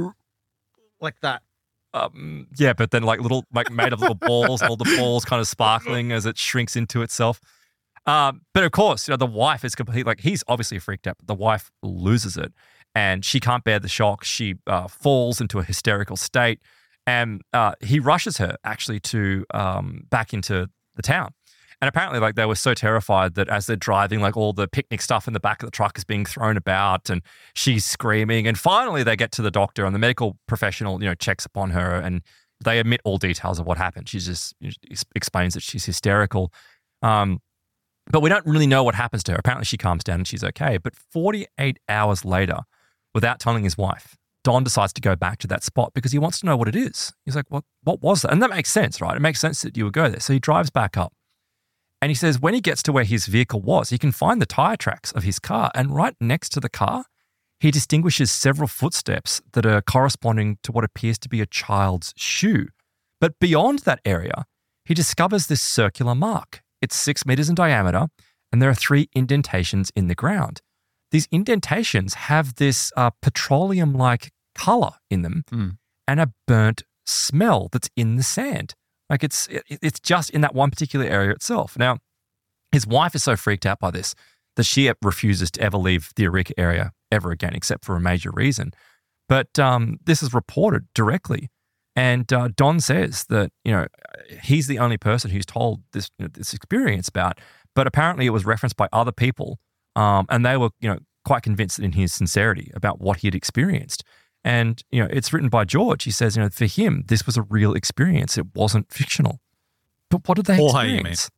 like that. Um, yeah, but then like little, like made of little balls, all the balls kind of sparkling as it shrinks into itself. Um, but of course, you know, the wife is completely like, he's obviously freaked out, but the wife loses it and she can't bear the shock. She uh, falls into a hysterical state and uh, he rushes her actually to um, back into the town. And apparently, like, they were so terrified that as they're driving, like, all the picnic stuff in the back of the truck is being thrown about and she's screaming. And finally, they get to the doctor and the medical professional, you know, checks upon her and they admit all details of what happened. She just explains that she's hysterical. Um, but we don't really know what happens to her. Apparently, she calms down and she's okay. But forty-eight hours later, without telling his wife, Don decides to go back to that spot because he wants to know what it is. He's like, what, what was that? And that makes sense, right? It makes sense that you would go there. So he drives back up. And he says when he gets to where his vehicle was, he can find the tire tracks of his car. And right next to the car, he distinguishes several footsteps that are corresponding to what appears to be a child's shoe. But beyond that area, he discovers this circular mark. It's six meters in diameter, and there are three indentations in the ground. These indentations have this uh, petroleum-like color in them mm. and a burnt smell that's in the sand. Like it's it's just in that one particular area itself. Now, his wife is so freaked out by this that she refuses to ever leave the Arica area ever again, except for a major reason. But um, this is reported directly, and uh, Don says that you know he's the only person who's told this you know, this experience about. But apparently, it was referenced by other people, um, and they were you know quite convinced in his sincerity about what he had experienced. And, you know, it's written by George. He says, you know, for him, this was a real experience. It wasn't fictional. But what did they Jorge, experience?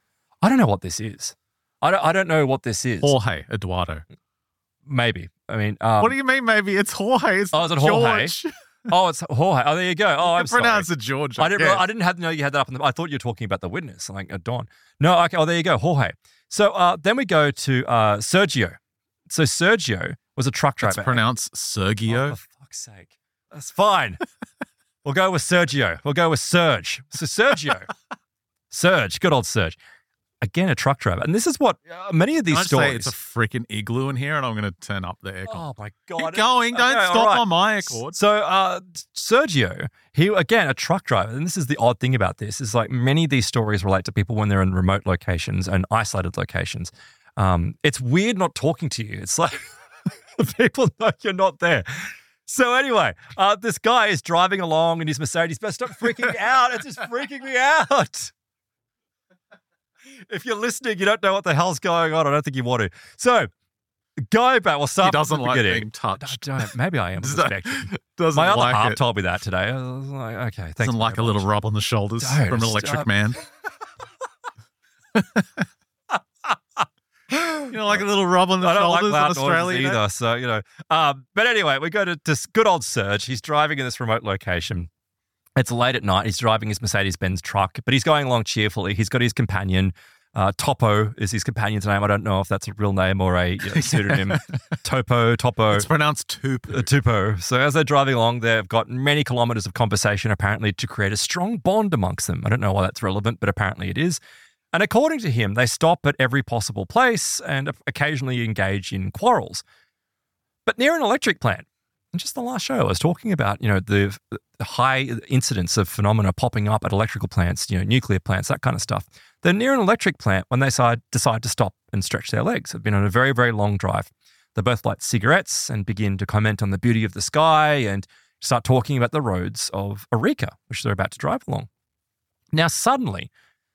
I don't know what this is. I don't, I don't know what this is. Jorge Eduardo. Maybe. I mean. Um, what do you mean maybe? It's Jorge. It's oh, is it Jorge? Jorge? Oh, it's Jorge. Oh, there you go. Oh, I'm sorry. Pronounce it George. I didn't, yeah. I didn't have to know you had that up. In the, I thought you were talking about the witness, like uh, Don. No, okay. Oh, there you go. Jorge. So uh, then we go to uh, Sergio. So Sergio was a truck driver. It's pronounced Sergio. Oh, for fuck's sake. That's fine. We'll go with Sergio. We'll go with Serge. So Sergio. Serge. Good old Serge. again, a truck driver. And this is what uh, many of these Can I just stories. say it's a freaking igloo in here, and I'm going to turn up the aircon. Oh my God. Keep going. Don't Okay, stop all right. on my accord. So uh, Sergio, he, again, a truck driver. And this is the odd thing about this is like many of these stories relate to people when they're in remote locations and isolated locations. Um, it's weird not talking to you. It's like people know you're not there. So anyway, uh, this guy is driving along in his Mercedes. But stop freaking out. It's just freaking me out. If you're listening, you don't know what the hell's going on. I don't think you want to. So go back. We'll start He doesn't from the like beginning. being touched. I don't, maybe I am on the spectrum. Doesn't My other like half it. told me that today. I was like, okay, thanks. Doesn't like a very little much. rub on the shoulders Don't from an electric stop. man. You know, like a little rub on the I don't like shoulders loud in noises Australia. either. So, you know. Um, but anyway, we go to this good old Serge. He's driving in this remote location. It's late at night. He's driving his Mercedes-Benz truck, but he's going along cheerfully. He's got his companion. Uh, Topo is his companion's name. I don't know if that's a real name or a you know, pseudonym. Topo, Topo. It's pronounced Tupu. Uh, Tupo. So as they're driving along, they've got many kilometers of conversation apparently to create a strong bond amongst them. I don't know why that's relevant, but apparently it is. And according to him, they stop at every possible place and occasionally engage in quarrels. But near an electric plant, and just the last show, I was talking about, you know, the high incidence of phenomena popping up at electrical plants, you know, nuclear plants, that kind of stuff. They're near an electric plant when they decide, decide to stop and stretch their legs. They've been on a very, very long drive. They both light cigarettes and begin to comment on the beauty of the sky and start talking about the roads of Arica, which they're about to drive along. Now, suddenly,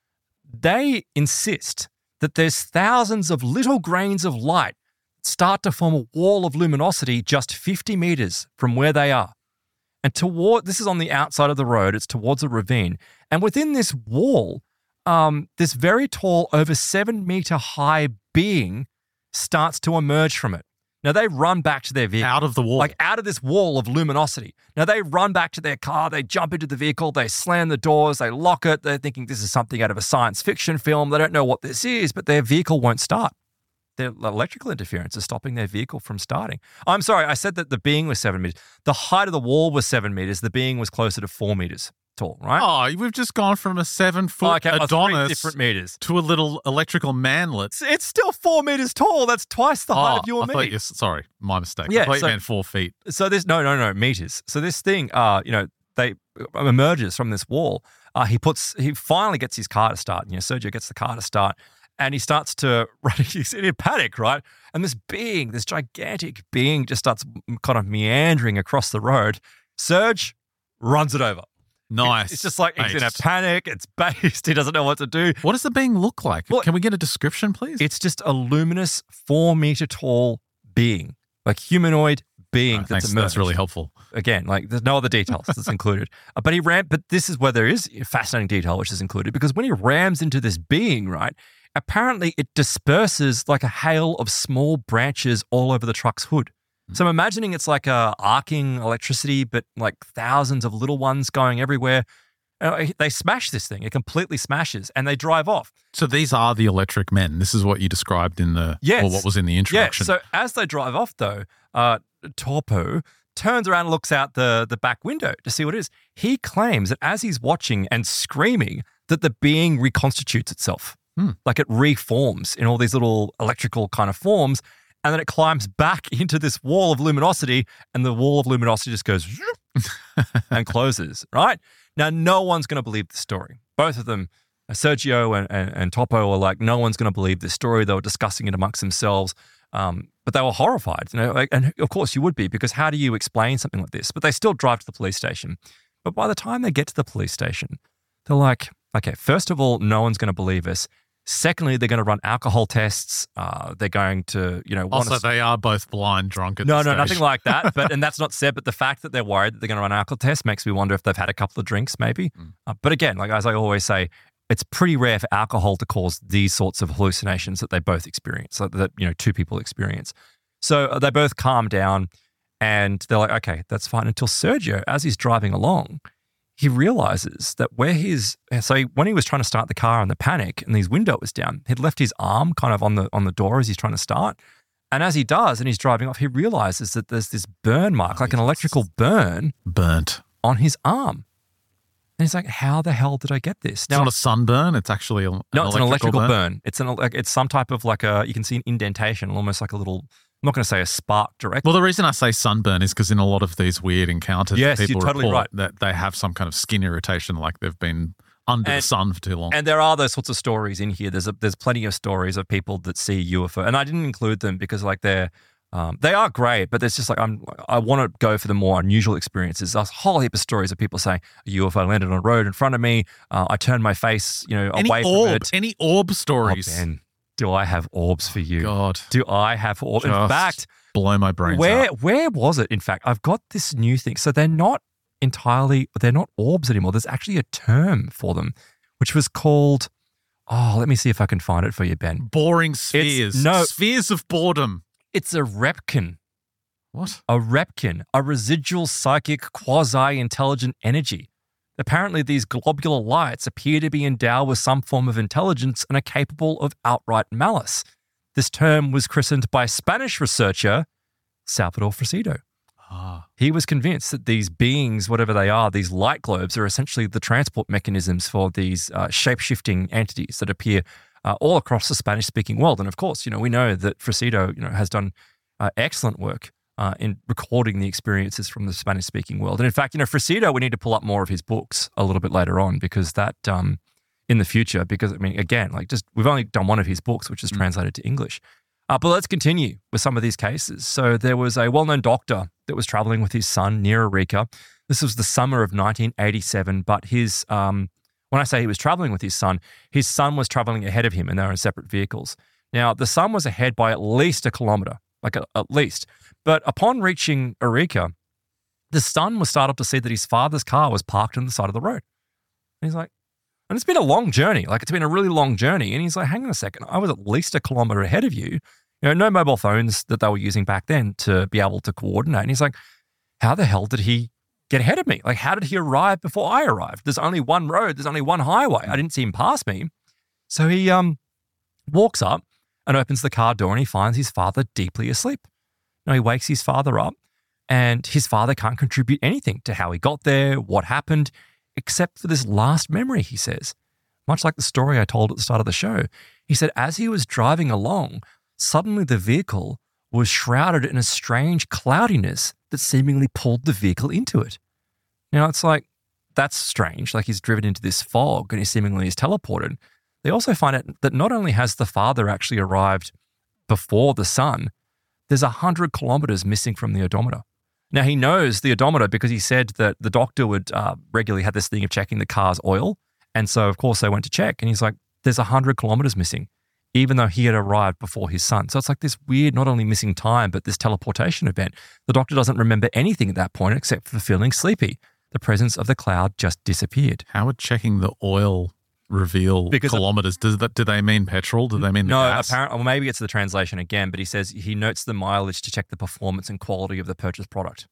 they insist that there's thousands of little grains of light start to form a wall of luminosity just fifty meters from where they are. And toward, this is on the outside of the road, it's towards a ravine. And within this wall, um, this very tall, over seven meter high being starts to emerge from it. Now they run back to their vehicle. Out of the wall. Like out of this wall of luminosity. Now they run back to their car, they jump into the vehicle, they slam the doors, they lock it. They're thinking this is something out of a science fiction film. They don't know what this is, but their vehicle won't start. Their electrical interference is stopping their vehicle from starting. I'm sorry, I said that the being was seven meters. The height of the wall was seven meters. The being was closer to four meters tall, right? Oh, we've just gone from a seven-foot Oh, okay, oh, three Adonis different meters. to a little electrical manlet. It's, it's still four meters tall. That's twice the height Oh, of you I and thought me. you, sorry, my mistake. Yeah, I thought so- you meant four feet. So this, no, no, no, meters. So this thing, uh, you know, they emerges from this wall. Uh, he puts, he finally gets his car to start. You know, Sergio gets the car to start. And he starts to run, he's in a panic, right? And this being, this gigantic being just starts kind of meandering across the road. Serge runs it over. Nice. It's just like he's in a Ace. panic. It's based. He doesn't know what to do. What does the being look like? Well, Can we get a description, please? It's just a luminous four meter tall being, like humanoid being Oh, that's thanks, emerged. that's really helpful. Again, like there's no other details that's included. Uh, but he ran, but this is where there is a fascinating detail which is included because when he rams into this being, right, apparently it disperses like a hail of small branches all over the truck's hood. So I'm imagining it's like a arcing electricity, but like thousands of little ones going everywhere. Uh, they smash this thing. It completely smashes and they drive off. So these are the electric men. This is what you described in the, Yes. or what was in the introduction. Yeah, so as they drive off though, uh, Topo turns around and looks out the, the back window to see what it is. He claims that as he's watching and screaming that the being reconstitutes itself. Hmm. Like it reforms in all these little electrical kind of forms. And then it climbs back into this wall of luminosity and the wall of luminosity just goes and closes, right? Now, no one's going to believe the story. Both of them, Sergio and, and, and Topo, were like, no one's going to believe this story. They were discussing it amongst themselves. Um, but they were horrified, you know, like, and of course you would be because how do you explain something like this? But they still drive to the police station. But by the time they get to the police station, they're like, okay, first of all, no one's going to believe us. Secondly, they're going to run alcohol tests. Uh, they're going to, you know, want also, to... they are both blind drunk at No, this no, stage. nothing like that. But and that's not said. But the fact that they're worried that they're going to run alcohol tests makes me wonder if they've had a couple of drinks, maybe. Mm. Uh, but again, like as I always say, it's pretty rare for alcohol to cause these sorts of hallucinations that they both experience, so that you know two people experience. So uh, they both calm down, and they're like, okay, that's fine. Until Sergio, as he's driving along, he realizes that where he's so he, when he was trying to start the car in the panic and his window was down, he'd left his arm kind of on the on the door as he's trying to start. And as he does, and he's driving off, he realizes that there's this burn mark, like an electrical burn Burnt. on his arm. And he's like, how the hell did I get this? It's not a sunburn. It's actually a, an no, it's electrical an electrical burn. burn. It's an like, it's some type of like a, you can see an indentation, almost like a little, I'm not going to say a spark directly. Well, the reason I say sunburn is because in a lot of these weird encounters, Yes, people you're totally report right. that they have some kind of skin irritation, like they've been under And- the sun for too long. And there are those sorts of stories in here. There's a, there's plenty of stories of people that see U F O, and I didn't include them because like they're um, they are great, but there's just like I'm I want to go for the more unusual experiences. There's a whole heap of stories of people saying a U F O landed on a road in front of me. Uh, I turned my face, you know, any away orb, from it. any orb Oh, stories. Ben, do I have orbs for you? God, Do I have orbs? In Just fact, blow my brains where out. where was it? In fact, I've got this new thing. So they're not entirely, they're not orbs anymore. There's actually a term for them, which was called, oh, let me see if I can find it for you, Ben. Boring spheres. no- Spheres of boredom. It's a repkin. What? A repkin, a residual psychic quasi-intelligent energy. Apparently, these globular lights appear to be endowed with some form of intelligence and are capable of outright malice. This term was christened by Spanish researcher Salvador Fresido. Ah, He was convinced that these beings, whatever they are, these light globes, are essentially the transport mechanisms for these uh, shape-shifting entities that appear uh, all across the Spanish-speaking world. And of course, you know, we know that Fresido, you know, has done uh, excellent work uh, in recording the experiences from the Spanish-speaking world. And in fact, you know, Fresido, we need to pull up more of his books a little bit later on because that, um, in the future, because I mean, again, like just we've only done one of his books, which is translated to English. Uh, but let's continue with some of these cases. So there was a well-known doctor that was traveling with his son near Arica. This was the summer of nineteen eighty-seven, but his, um, when I say he was traveling with his son, his son was traveling ahead of him and they were in separate vehicles. Now, the son was ahead by at least a kilometer, like a, at least. But upon reaching Arica, the son was startled to see that his father's car was parked on the side of the road. And he's like, and it's been a long journey. Like it's been a really long journey. And he's like, hang on a second. I was at least a kilometer ahead of you. You know, no mobile phones that they were using back then to be able to coordinate. And he's like, how the hell did he get ahead of me? Like, how did he arrive before I arrived? There's only one road. There's only one highway. I didn't see him pass me. So he um walks up and opens the car door and he finds his father deeply asleep. Now he wakes his father up and his father can't contribute anything to how he got there, what happened, except for this last memory, he says. Much like the story I told at the start of the show. He said as he was driving along, suddenly the vehicle was shrouded in a strange cloudiness that seemingly pulled the vehicle into it. Now, it's like, that's strange. Like he's driven into this fog and he seemingly is teleported. They also find out that not only has the father actually arrived before the son, there's one hundred kilometers missing from the odometer. Now, he knows the odometer because he said that the doctor would uh, regularly have this thing of checking the car's oil. And so, of course, they went to check and he's like, there's one hundred kilometers missing, even though he had arrived before his son. So it's like this weird, not only missing time, but this teleportation event. The doctor doesn't remember anything at that point except for feeling sleepy. The presence of the cloud just disappeared. how would checking the oil reveal Because- kilometers? Does that, do they mean petrol? Do they mean the No, gas? apparently, well, maybe it's the translation again, but he says he notes the mileage to check the performance and quality of the purchased product.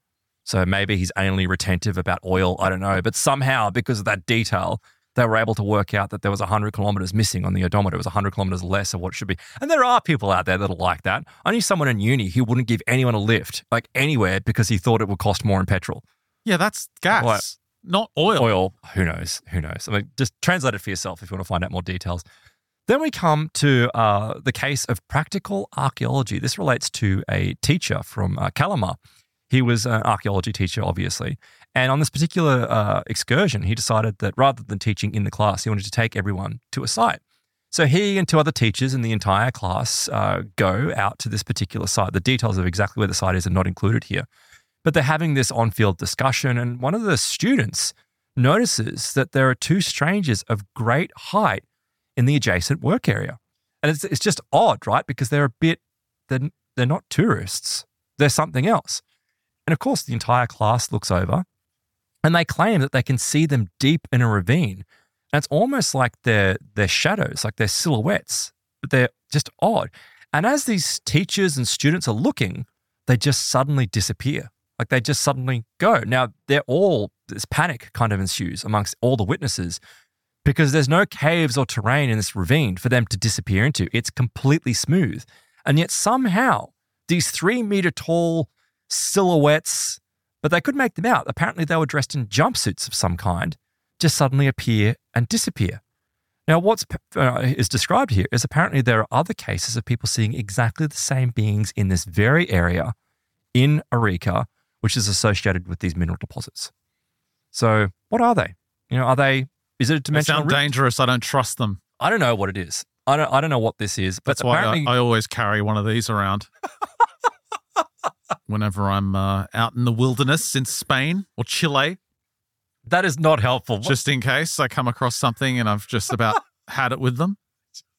So maybe he's only retentive about oil. I don't know. But somehow, because of that detail, they were able to work out that there was one hundred kilometers missing on the odometer. It was one hundred kilometers less of what it should be. And there are people out there that are like that. I knew someone in uni who wouldn't give anyone a lift, like anywhere, because he thought it would cost more in petrol. Yeah, that's gas, What? not oil. Oil, who knows? Who knows? I mean, just translate it for yourself if you want to find out more details. Then we come to uh, the case of practical archaeology. This relates to a teacher from uh, Calamar. He was an archaeology teacher, obviously. And on this particular uh, excursion, he decided that rather than teaching in the class, he wanted to take everyone to a site. So he and two other teachers in the entire class uh, go out to this particular site. The details of exactly where the site is are not included here. But they're having this on-field discussion, and one of the students notices that there are two strangers of great height in the adjacent work area. And it's, it's just odd, right? Because they're a bit, they're, they're not tourists. They're something else. And of course, the entire class looks over and they claim that they can see them deep in a ravine. And it's almost like they're, they're shadows, like they're silhouettes, but they're just odd. And as these teachers and students are looking, they just suddenly disappear. Like they just suddenly go. Now, they're all, this panic kind of ensues amongst all the witnesses because there's no caves or terrain in this ravine for them to disappear into. It's completely smooth. And yet somehow these three meter tall silhouettes, but they could make them out. Apparently they were dressed in jumpsuits of some kind. just suddenly appear and disappear. Now, what's uh, is described here is apparently there are other cases of people seeing exactly the same beings in this very area in Arica, which is associated with these mineral deposits. So what are they? You know, are they, is it a dimensional They sound rift? dangerous. I don't trust them. I don't know what it is. I don't I don't know what this is. But That's why apparently, I, I always carry one of these around. Whenever I'm uh, out in the wilderness in Spain or Chile, that is not helpful. just in case I come across something and I've just about had it with them,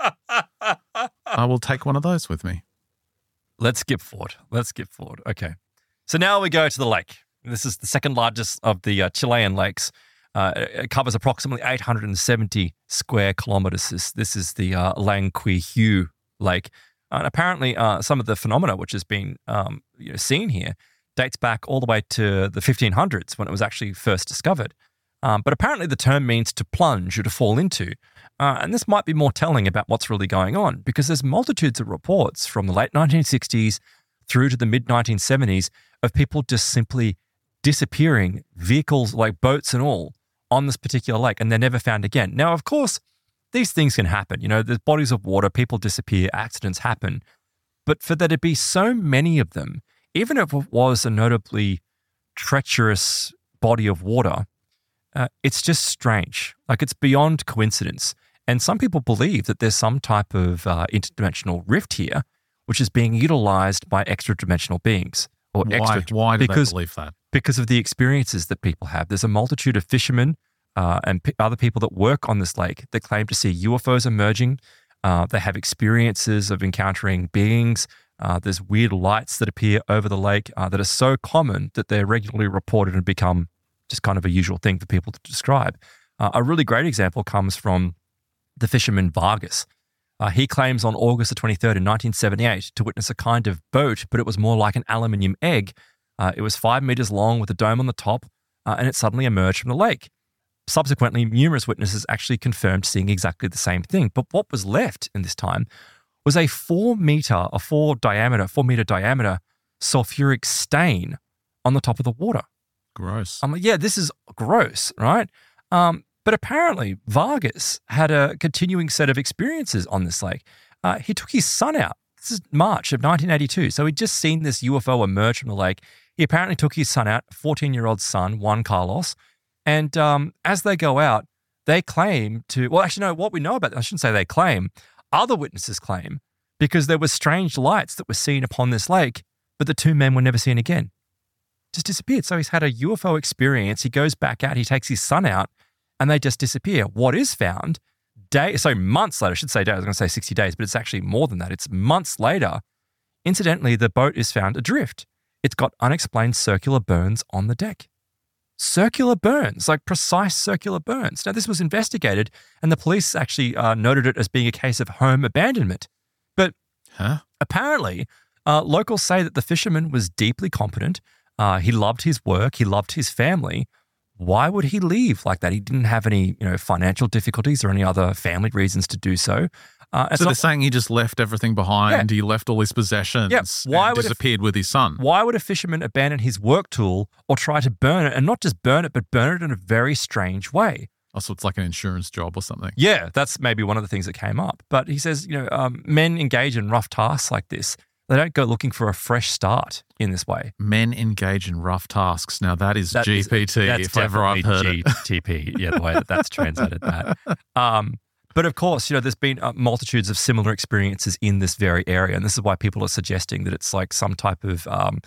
I will take one of those with me. Let's skip forward. Let's skip forward. Okay. So now we go to the lake. This is the second largest of the uh, Chilean lakes. Uh, it covers approximately eight hundred seventy square kilometers. This, this is the uh, Lanquihu Lake. And apparently uh, some of the phenomena which has been um, you know, seen here dates back all the way to the fifteen hundreds when it was actually first discovered. Um, but apparently the term means to plunge or to fall into. Uh, and this might be more telling about what's really going on because there's multitudes of reports from the late nineteen sixties through to the mid nineteen seventies of people just simply disappearing, vehicles like boats and all, on this particular lake, and they're never found again. Now, of course, these things can happen. You know, there's bodies of water, people disappear, accidents happen. But for there to be so many of them, even if it was a notably treacherous body of water, uh, it's just strange. Like, it's beyond coincidence. And some people believe that there's some type of uh, interdimensional rift here, which is being utilized by extra-dimensional beings. Or Why? extra, Why do because, they believe that? Because of the experiences that people have. There's a multitude of fishermen uh, and p- other people that work on this lake that claim to see U F Os emerging. Uh, they have experiences of encountering beings. Uh, there's weird lights that appear over the lake uh, that are so common that they're regularly reported and become just kind of a usual thing for people to describe. Uh, a really great example comes from the fisherman Vargas. Uh, he claims on August the twenty-third in nineteen seventy-eight to witness a kind of boat, but it was more like an aluminium egg. Uh, it was five meters long with a dome on the top, uh, and it suddenly emerged from the lake. Subsequently, numerous witnesses actually confirmed seeing exactly the same thing. But what was left in this time was a four meter, a four diameter, four meter diameter sulfuric stain on the top of the water. Gross. I'm like, yeah, this is gross, right? Um, but apparently, Vargas had a continuing set of experiences on this lake. Uh, he took his son out. This is March of nineteen eighty-two. So he'd just seen this U F O emerge from the lake. He apparently took his son out, fourteen-year-old son, Juan Carlos. And um, as they go out, they claim to, well, actually, no, what we know about, I shouldn't say they claim, other witnesses claim, because there were strange lights that were seen upon this lake, but the two men were never seen again. Just disappeared. So he's had a U F O experience. He goes back out, he takes his son out, and they just disappear. What is found, day, so months later, I should say days, I was going to say sixty days, but it's actually more than that. It's months later. Incidentally, the boat is found adrift. It's got unexplained circular burns on the deck. Circular burns, like precise circular burns. Now, this was investigated, and the police actually uh, noted it as being a case of home abandonment. But Huh? apparently, uh, locals say that the fisherman was deeply competent. Uh, he loved his work. He loved his family. Why would he leave like that? He didn't have any, you know, financial difficulties or any other family reasons to do so. Uh, So so they're saying he just left everything behind. Yeah. He left all his possessions Yeah. Why and would it- disappeared with his son. why would a fisherman abandon his work tool or try to burn it, and not just burn it, but burn it in a very strange way? Also, it's like an insurance job or something. Yeah, that's maybe one of the things that came up. But he says, you know, um, men engage in rough tasks like this. They don't go looking for a fresh start in this way. Men engage in rough tasks. Now, that is That G is- P T, That's if ever I've heard definitely it. G T P, yeah, the way that that's translated that. Um, but of course, you know, there's been uh, multitudes of similar experiences in this very area. And this is why people are suggesting that it's like some type of um,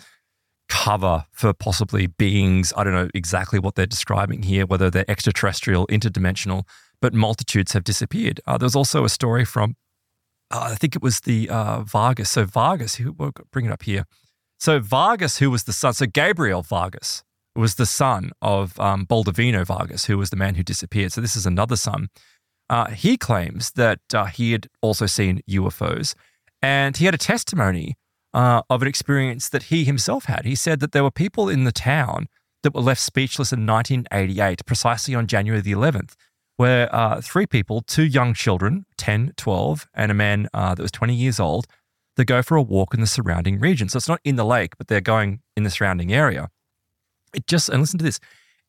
cover for possibly beings. I don't know exactly what they're describing here, whether they're extraterrestrial, interdimensional, but multitudes have disappeared. Uh, there's also a story from, uh, I think it was the uh, Vargas. So Vargas, who, we'll bring it up here. So Vargas, who was the son, so Gabriel Vargas was the son of um, Baldovino Vargas, who was the man who disappeared. So this is another son. Uh, he claims that uh, he had also seen U F Os, and he had a testimony uh, of an experience that he himself had. He said that there were people in the town that were left speechless in nineteen eighty-eight, precisely on January the eleventh, where uh, three people, two young children, ten, twelve, and a man uh, that was twenty years old, they go for a walk in the surrounding region. So it's not in the lake, but they're going in the surrounding area. It just, and listen to this,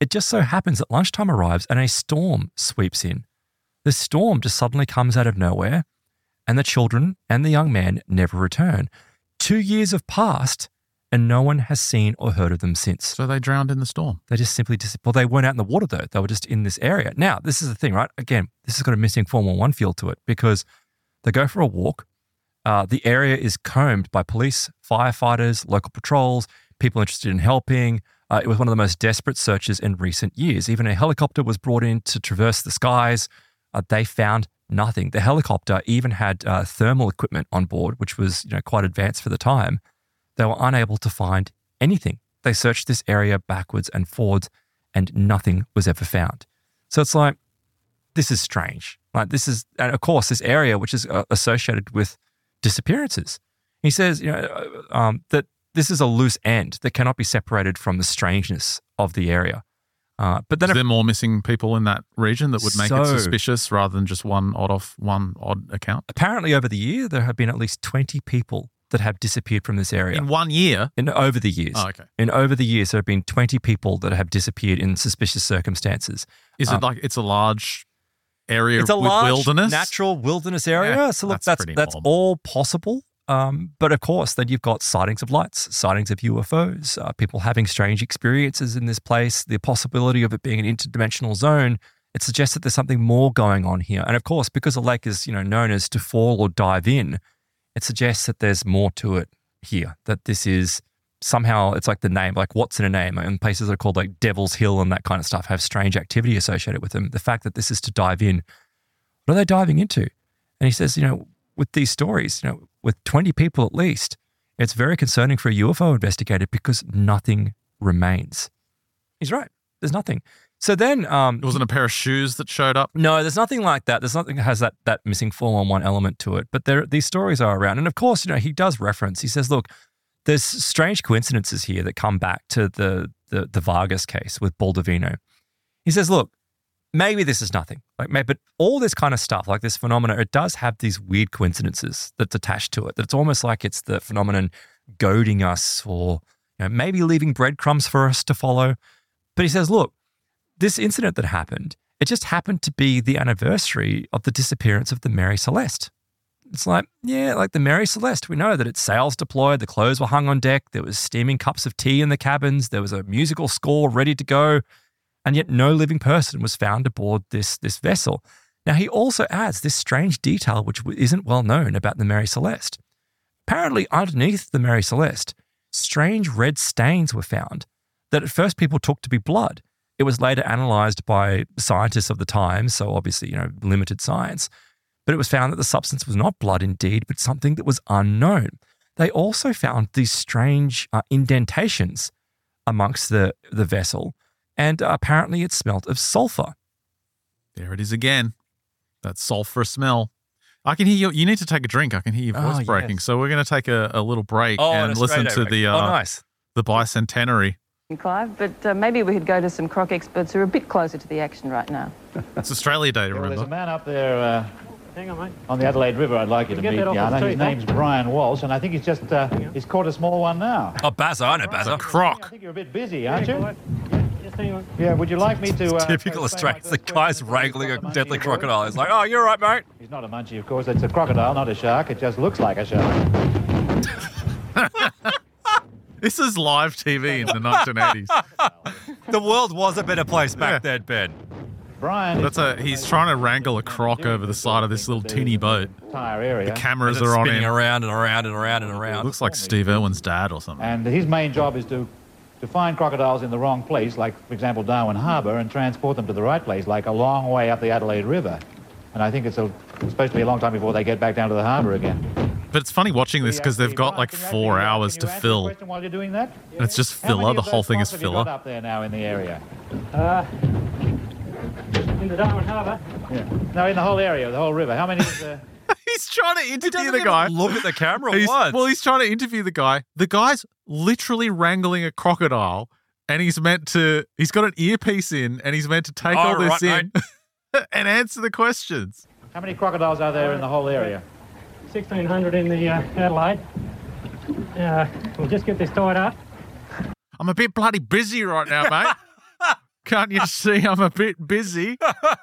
it just so happens that lunchtime arrives and a storm sweeps in. The storm just suddenly comes out of nowhere, and the children and the young man never return. Two years have passed, and no one has seen or heard of them since. So they drowned in the storm. They just simply dis- well, they weren't out in the water though. They were just in this area. Now, this is the thing, right? Again, this has got a missing four one one feel to it because they go for a walk. Uh, the area is combed by police, firefighters, local patrols, people interested in helping. Uh, it was one of the most desperate searches in recent years. Even a helicopter was brought in to traverse the skies. Uh, they found nothing. The helicopter even had uh, thermal equipment on board, which was, you know, quite advanced for the time. They were unable to find anything. They searched this area backwards and forwards, and nothing was ever found. So it's like, this is strange. Like this is, and of course, this area which is uh, associated with disappearances. He says, you know, um, that this is a loose end that cannot be separated from the strangeness of the area. Uh, but then, is there more missing people in that region that would make so, it suspicious rather than just one odd off one odd account? Apparently, over the year, there have been at least twenty people that have disappeared from this area. In one year? In over the years. Oh, okay. In over the years, there have been twenty people that have disappeared in suspicious circumstances. Is um, it like it's a large area it's a with large wilderness? natural wilderness area? Yeah, so look, that's that's pretty that's normal. all possible. Um, but of course, then you've got sightings of lights, sightings of U F Os, uh, people having strange experiences in this place, the possibility of it being an interdimensional zone. It suggests that there's something more going on here. And of course, because the lake is, you know, known as to fall or dive in, it suggests that there's more to it here, that this is somehow, it's like the name, like what's in a name, and places that are called like Devil's Hill and that kind of stuff have strange activity associated with them. The fact that this is to dive in, what are they diving into? And he says, you know, with these stories, you know, with twenty people at least, it's very concerning for a U F O investigator because nothing remains. He's right. There's nothing. So then, um, It wasn't a pair of shoes that showed up. no, there's nothing like that. There's nothing that has that that missing four one one element to it. But there, these stories are around, and of course, you know, he does reference. He says, "Look, there's strange coincidences here that come back to the the, the Vargas case with Baldovino." He says, "Look, maybe this is nothing. Like, maybe, but all this kind of stuff, like this phenomena, it does have these weird coincidences that's attached to it. That it's almost like it's the phenomenon goading us, or you know, maybe leaving breadcrumbs for us to follow." But he says, "Look, this incident that happened, it just happened to be the anniversary of the disappearance of the Mary Celeste." It's like, yeah, like the Mary Celeste. We know that its sails deployed, the clothes were hung on deck, there was steaming cups of tea in the cabins, there was a musical score ready to go, and yet no living person was found aboard this, this vessel. Now, he also adds this strange detail which isn't well known about the Mary Celeste. Apparently, underneath the Mary Celeste, strange red stains were found that at first people took to be blood. It was later analysed by scientists of the time, so obviously, you know, limited science. But it was found that the substance was not blood indeed, but something that was unknown. They also found these strange uh, indentations amongst the, the vessel, and uh, apparently it smelt of sulphur. There it is again. That sulphur smell. I can hear you. You need to take a drink. I can hear your voice Oh, breaking. yes. So we're going to take a, a little break Oh, and an listen Australia to the break. uh, Oh, nice. the bicentenary. Clive, but uh, maybe we could go to some croc experts who are a bit closer to the action right now. It's Australia Day, Well, there's a remember? man up there uh, Hang on, mate. on the Adelaide River I'd like you We to can meet, get that off Yana. the His street, name's Brian Walsh, and I think he's just uh, he's caught a small one now. Oh, Bazza, I know It's a Bazza. I croc. think you're a bit busy, aren't you? Yeah, just hang on. Yeah, would you like me to... Uh, Typical explain my Australians. The first guy's question? wrangling He's a not a deadly munchie, of crocodile. course. He's like, oh, you're right, mate. He's not a munchie, of course. It's a crocodile, not a shark. It just looks like a shark. This is live T V in the nineteen eighties. The world was a better place back Yeah. then, Ben. Brian... That's a. He's trying to wrangle a croc over the side of this little teeny boat. Entire area. The cameras And it's are on spinning him. around and around and around and around. Looks like Steve Irwin's dad or something. And his main job is to, to find crocodiles in the wrong place, like, for example, Darwin Harbour, and transport them to the right place, like a long way up the Adelaide River. And I think it's, a, it's supposed to be a long time before they get back down to the harbour again. But it's funny watching this because they've got like Can you four actually- hours can to you answer the fill. question while you're doing that? And it's just How many filler. of The those whole thing is spots have you got filler. up there now in the area? Uh, in the Darwin Harbour. Yeah. No, in the whole area, the whole river. How many is there? He's trying to He interview doesn't the even guy. look at the camera He's, once. well, he's trying to interview the guy. The guy's literally wrangling a crocodile, and he's meant to. He's got an earpiece in, and he's meant to take Oh, all this right, in and answer the questions. How many crocodiles are there in the whole area? sixteen hundred in the uh, Adelaide. Uh, we'll just get this tied up. I'm a bit bloody busy right now, mate. Can't you see I'm a bit busy?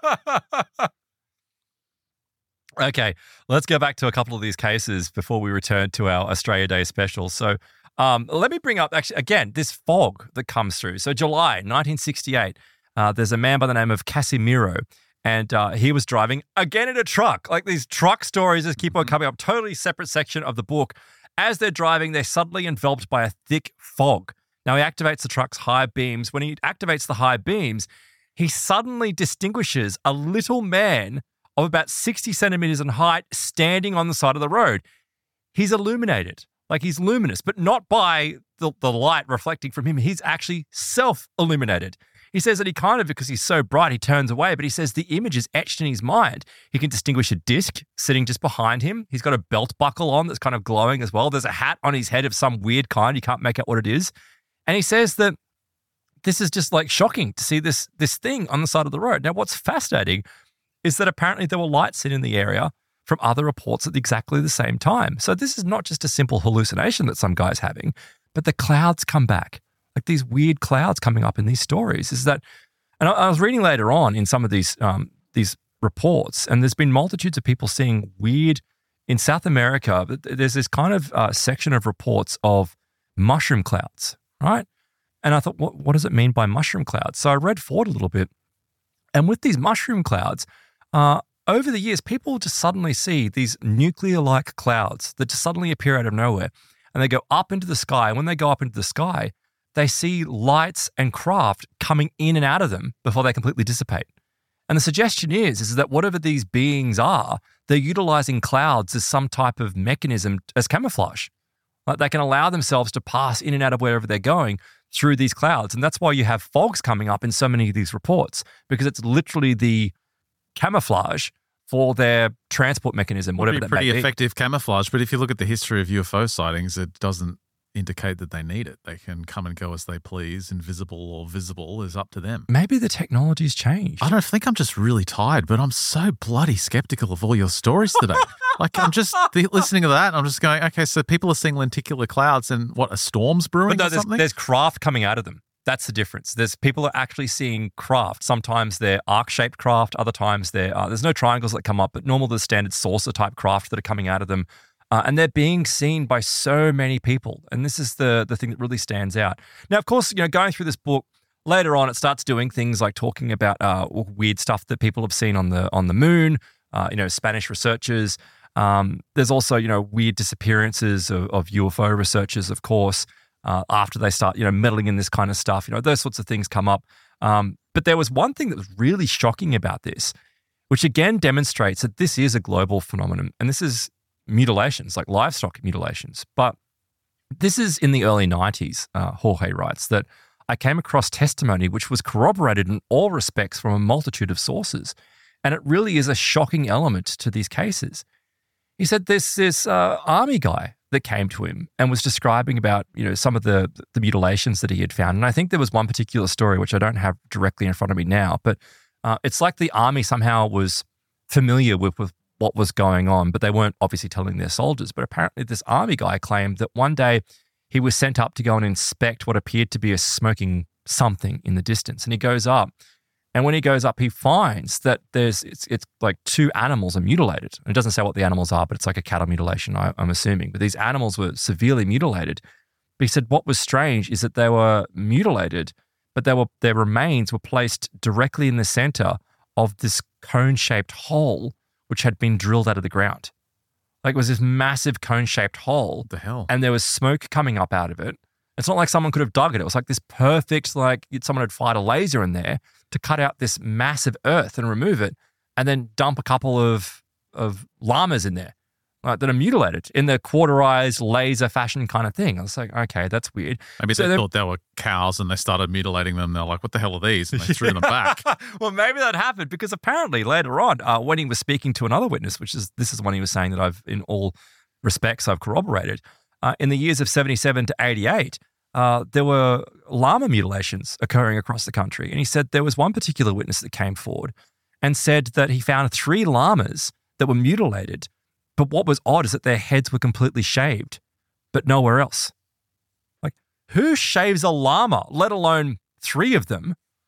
Okay, let's go back to a couple of these cases before we return to our Australia Day special. So um, let me bring up, actually, again, this fog that comes through. So July nineteen sixty-eight, uh, there's a man by the name of Casimiro, and uh, he was driving, again, in a truck. Like these truck stories just keep on coming up. Totally separate section of the book. As they're driving, they're suddenly enveloped by a thick fog. Now, he activates the truck's high beams. When he activates the high beams, he suddenly distinguishes a little man of about sixty centimeters in height standing on the side of the road. He's illuminated, like he's luminous, but not by the, the light reflecting from him. He's actually self-illuminated. He says that he kind of, because he's so bright, he turns away, but he says the image is etched in his mind. He can distinguish a disc sitting just behind him. He's got a belt buckle on that's kind of glowing as well. There's a hat on his head of some weird kind. You can't make out what it is. And he says that this is just like shocking to see this, this thing on the side of the road. Now, what's fascinating is that apparently there were lights seen in the area from other reports at exactly the same time. So this is not just a simple hallucination that some guy's having, but the clouds come back, like these weird clouds coming up in these stories. Is that, and I, I was reading later on in some of these um, these reports, and there's been multitudes of people seeing weird, in South America, there's this kind of uh, section of reports of mushroom clouds, right? And I thought, what, what does it mean by mushroom clouds? So I read forward a little bit, and with these mushroom clouds, Uh, over the years, people just suddenly see these nuclear-like clouds that just suddenly appear out of nowhere, and they go up into the sky. And when they go up into the sky, they see lights and craft coming in and out of them before they completely dissipate. And the suggestion is, is that whatever these beings are, they're utilizing clouds as some type of mechanism, as camouflage. Like they can allow themselves to pass in and out of wherever they're going through these clouds. And that's why you have fogs coming up in so many of these reports, because it's literally the camouflage for their transport mechanism, whatever Would be that pretty may be. effective camouflage, but if you look at the history of U F O sightings, it doesn't indicate that they need it. They can come and go as they please. Invisible or visible is up to them. Maybe the technology's changed. I don't think I'm just really tired, but I'm so bloody skeptical of all your stories today. Like I'm just the, listening to that, and I'm just going, okay, so people are seeing lenticular clouds, and what, a storm's brewing But no, or there's, something? there's craft coming out of them. That's the difference. There's people are actually seeing craft. Sometimes they're arc-shaped craft. Other times they're, uh, there's no triangles that come up, but normal the standard saucer type craft that are coming out of them. Uh, and they're being seen by so many people. And this is the the thing that really stands out. Now, of course, you know, going through this book, later on it starts doing things like talking about uh, weird stuff that people have seen on the on the moon, uh, you know, Spanish researchers. Um, there's also, you know, weird disappearances of, of U F O researchers, of course. Uh, after they start, you know, meddling in this kind of stuff, you know, those sorts of things come up. Um, but there was one thing that was really shocking about this, which again demonstrates that this is a global phenomenon, and this is mutilations, like livestock mutilations. But this is in the early nineties, uh, Jorge writes, that I came across testimony which was corroborated in all respects from a multitude of sources, and it really is a shocking element to these cases. He said there's this uh, army guy that came to him and was describing about, you know, some of the the mutilations that he had found. And I think there was one particular story, which I don't have directly in front of me now, but uh, it's like the army somehow was familiar with, with what was going on, but they weren't obviously telling their soldiers. But apparently this army guy claimed that one day he was sent up to go and inspect what appeared to be a smoking something in the distance. And he goes up, and when he goes up, he finds that there's it's it's like two animals are mutilated. And it doesn't say what the animals are, but it's like a cattle mutilation, I, I'm assuming. But these animals were severely mutilated. But he said what was strange is that they were mutilated, but they were their remains were placed directly in the center of this cone-shaped hole, which had been drilled out of the ground. Like it was this massive cone-shaped hole. What the hell? And there was smoke coming up out of it. It's not like someone could have dug it. It was like this perfect, like someone had fired a laser in there to cut out this massive earth and remove it, and then dump a couple of of llamas in there, like, that are mutilated in the quarterized laser fashion kind of thing. I was like, okay, that's weird. Maybe So they they're- thought they were cows and they started mutilating them. They're like, what the hell are these? And they threw them back. Well, maybe that happened because apparently later on, uh, when he was speaking to another witness, which is this is one he was saying that I've, in all respects, I've corroborated, uh, in the years of seventy-seven to eighty-eight, uh, there were llama mutilations occurring across the country. And he said there was one particular witness that came forward and said that he found three llamas that were mutilated. But what was odd is that their heads were completely shaved, but nowhere else. Like, who shaves a llama, let alone three of them?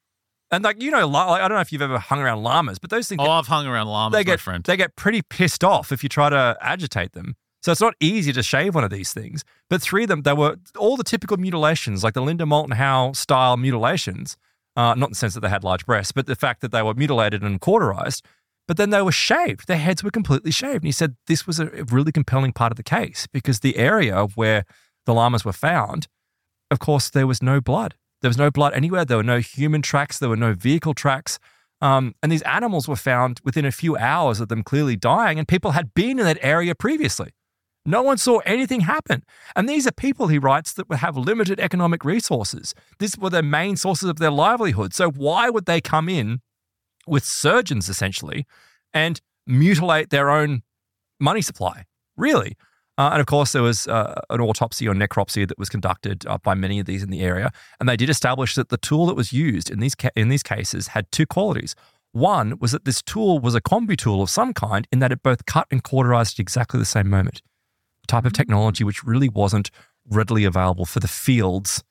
And like, you know, like, I don't know if you've ever hung around llamas, but those things, Oh, I've hung around llamas, they get, my friend. they get pretty pissed off if you try to agitate them. So it's not easy to shave one of these things. But three of them, they were all the typical mutilations, like the Linda Moulton Howe style mutilations, uh, not in the sense that they had large breasts, but the fact that they were mutilated and cauterized. But then they were shaved. Their heads were completely shaved. And he said this was a really compelling part of the case because the area where the llamas were found, of course, there was no blood. There was no blood anywhere. There were no human tracks. There were no vehicle tracks. Um, and these animals were found within a few hours of them clearly dying, and people had been in that area previously. No one saw anything happen. And these are people, he writes, that have limited economic resources. These were their main sources of their livelihood. So why would they come in with surgeons, essentially, and mutilate their own money supply? Really? Uh, and of course, there was uh, an autopsy or necropsy that was conducted uh, by many of these in the area. And they did establish that the tool that was used in these ca- in these cases had two qualities. One was that this tool was a combi tool of some kind in that it both cut and cauterized at exactly the same moment. A type of technology which really wasn't readily available for the fields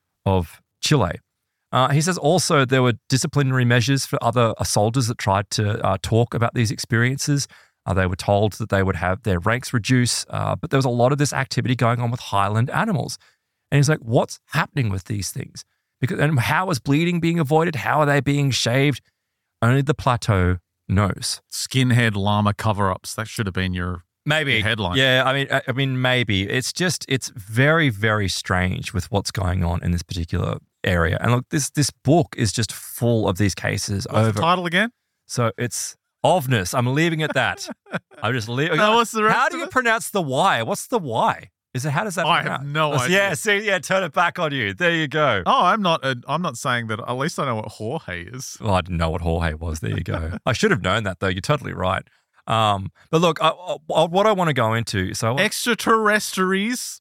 of Chile. Uh, he says also there were disciplinary measures for other uh, soldiers that tried to uh, talk about these experiences. Uh, they were told that they would have their ranks reduce, uh, but there was a lot of this activity going on with highland animals. And he's like, what's happening with these things? Because and how is bleeding being avoided? How are they being shaved? Only the plateau knows. Skinhead llama cover-ups. That should have been your Maybe. your headline. Yeah, I mean, I, I mean, maybe. It's just, it's very, very strange with what's going on in this particular area. And look, this this book is just full of these cases. What's over. the title again? So it's Ovness. I'm leaving it that. I'm just leaving. No, what's the rest How of do you it? pronounce the Y? What's the Y? Is it, how does that I pronounce? have no Oh, idea. Yeah, see, yeah, turn it back on you. There you go. Oh, I'm not. A, I'm not saying that. At least I know what Jorge is. Well, I didn't know what Jorge was. There you go. I should have known that, though. You're totally right. Um, but look, I, I, what I want to go into, so I want, Extraterrestres.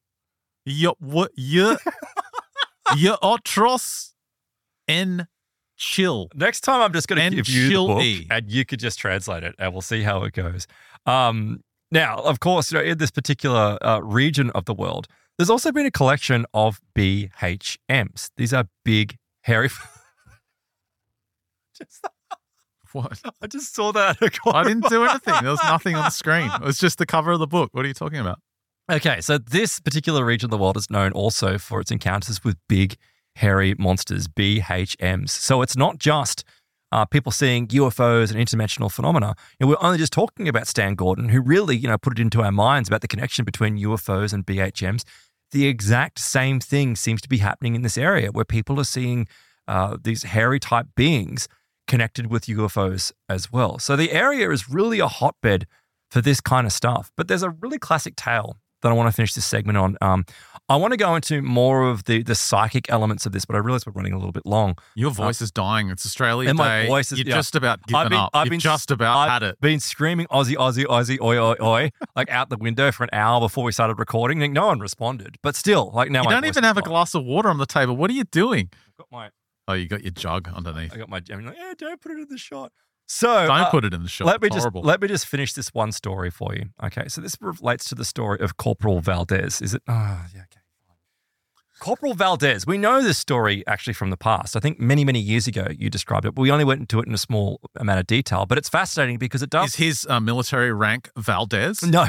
You what? You you otros en chill. next time I'm just going to And give you the chill book, E. and you could just translate it, and we'll see how it goes. Um, now, of course, you know, in this particular uh, region of the world, there's also been a collection of B H Ms. These are big, hairy. just, What? I just saw that. I didn't do anything. There was nothing on the screen. It was just the cover of the book. What are you talking about? Okay, so this particular region of the world is known also for its encounters with big, hairy monsters, B H Ms. So it's not just uh, people seeing U F Os and interdimensional phenomena. You know, we're only just talking about Stan Gordon, who really, you know, put it into our minds about the connection between U F Os and B H Ms. The exact same thing seems to be happening in this area where people are seeing uh, these hairy type beings connected with U F Os as well. So the area is really a hotbed for this kind of stuff. But there's a really classic tale that I want to finish this segment on. Um, I want to go into more of the the psychic elements of this, but I realize we're running a little bit long. Your voice uh, is dying. It's Australia and Day. my voice is You're yeah. just about given I've been, up. I've You've been, just about I've had it. been screaming Aussie, Aussie, Aussie, oi, oi, oi, like out the window for an hour before we started recording. Like, no one responded, but still, like now You my don't voice even is have a gone. glass of water on the table. What are you doing? I've got my, Oh, you got your jug underneath. I got my. I'm like, yeah, don't put it in the shot. So Don't uh, put it in the shot. Let me It's just horrible. let me just finish this one story for you. Okay, so this relates to the story of Corporal Valdez. Is it? Oh, yeah. Okay. Fine. Corporal Valdez. We know this story actually from the past. I think many many years ago you described it. But we only went into it in a small amount of detail. But it's fascinating because it does. Is his uh, military rank Valdez? No,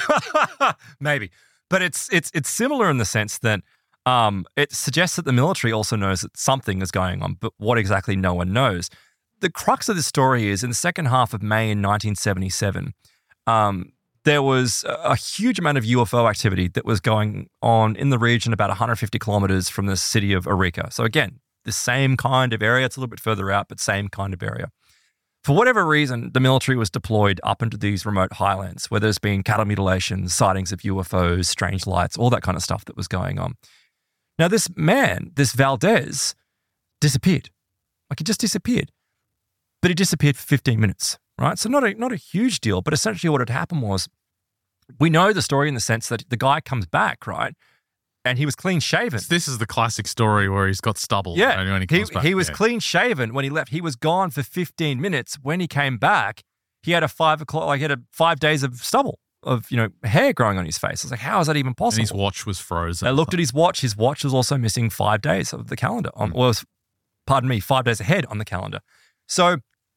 maybe, but it's it's it's similar in the sense that um, it suggests that the military also knows that something is going on, but what exactly no one knows. The crux of the story is in the second half of May in nineteen seventy-seven, um, there was a, a huge amount of U F O activity that was going on in the region about one hundred fifty kilometers from the city of Arica. So again, the same kind of area. It's a little bit further out, but same kind of area. For whatever reason, the military was deployed up into these remote highlands where there's been cattle mutilations, sightings of U F Os, strange lights, all that kind of stuff that was going on. Now, this man, this Valdez, disappeared. Like he just disappeared. But he disappeared for fifteen minutes, right? So not a not a huge deal, but essentially what had happened was we know the story in the sense that the guy comes back, right? And he was clean shaven. This is the classic story where he's got stubble. Yeah, when he, he, comes back. he was Yeah. clean shaven when he left. He was gone for fifteen minutes. When he came back, he had a five o'clock, like he had a five days of stubble of, you know, hair growing on his face. I was like, how is that even And possible? his watch was frozen. I looked at his watch. His watch was also missing five days of the calendar. Um, well, it was pardon me, five days ahead on the calendar. So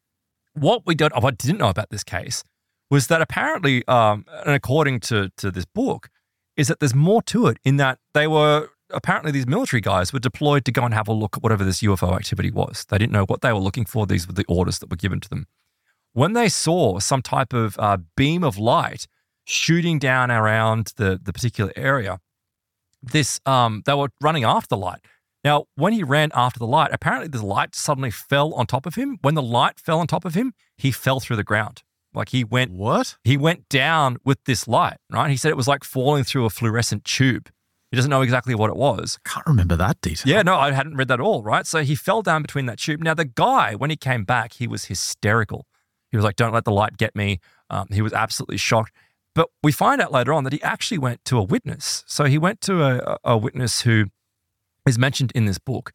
what we don't, what I didn't know about this case was that apparently, um, and according to, to this book, is that there's more to it in that they were, apparently these military guys were deployed to go and have a look at whatever this U F O activity was. They didn't know what they were looking for. These were the orders that were given to them. When they saw some type of uh, beam of light shooting down around the, the particular area, this um, they were running after the light. Now, when he ran after the light, apparently the light suddenly fell on top of him. When the light fell on top of him, he fell through the ground. Like he went, What? He went down with this light, right? He said it was like falling through a fluorescent tube. He doesn't know exactly what it was. I can't remember that detail. Yeah, no, I hadn't read that at all, right? So he fell down between that tube. Now, the guy, when he came back, he was hysterical. He was like, don't let the light get me. Um, he was absolutely shocked. But we find out later on that he actually went to a witness. So he went to a, a witness who is mentioned in this book.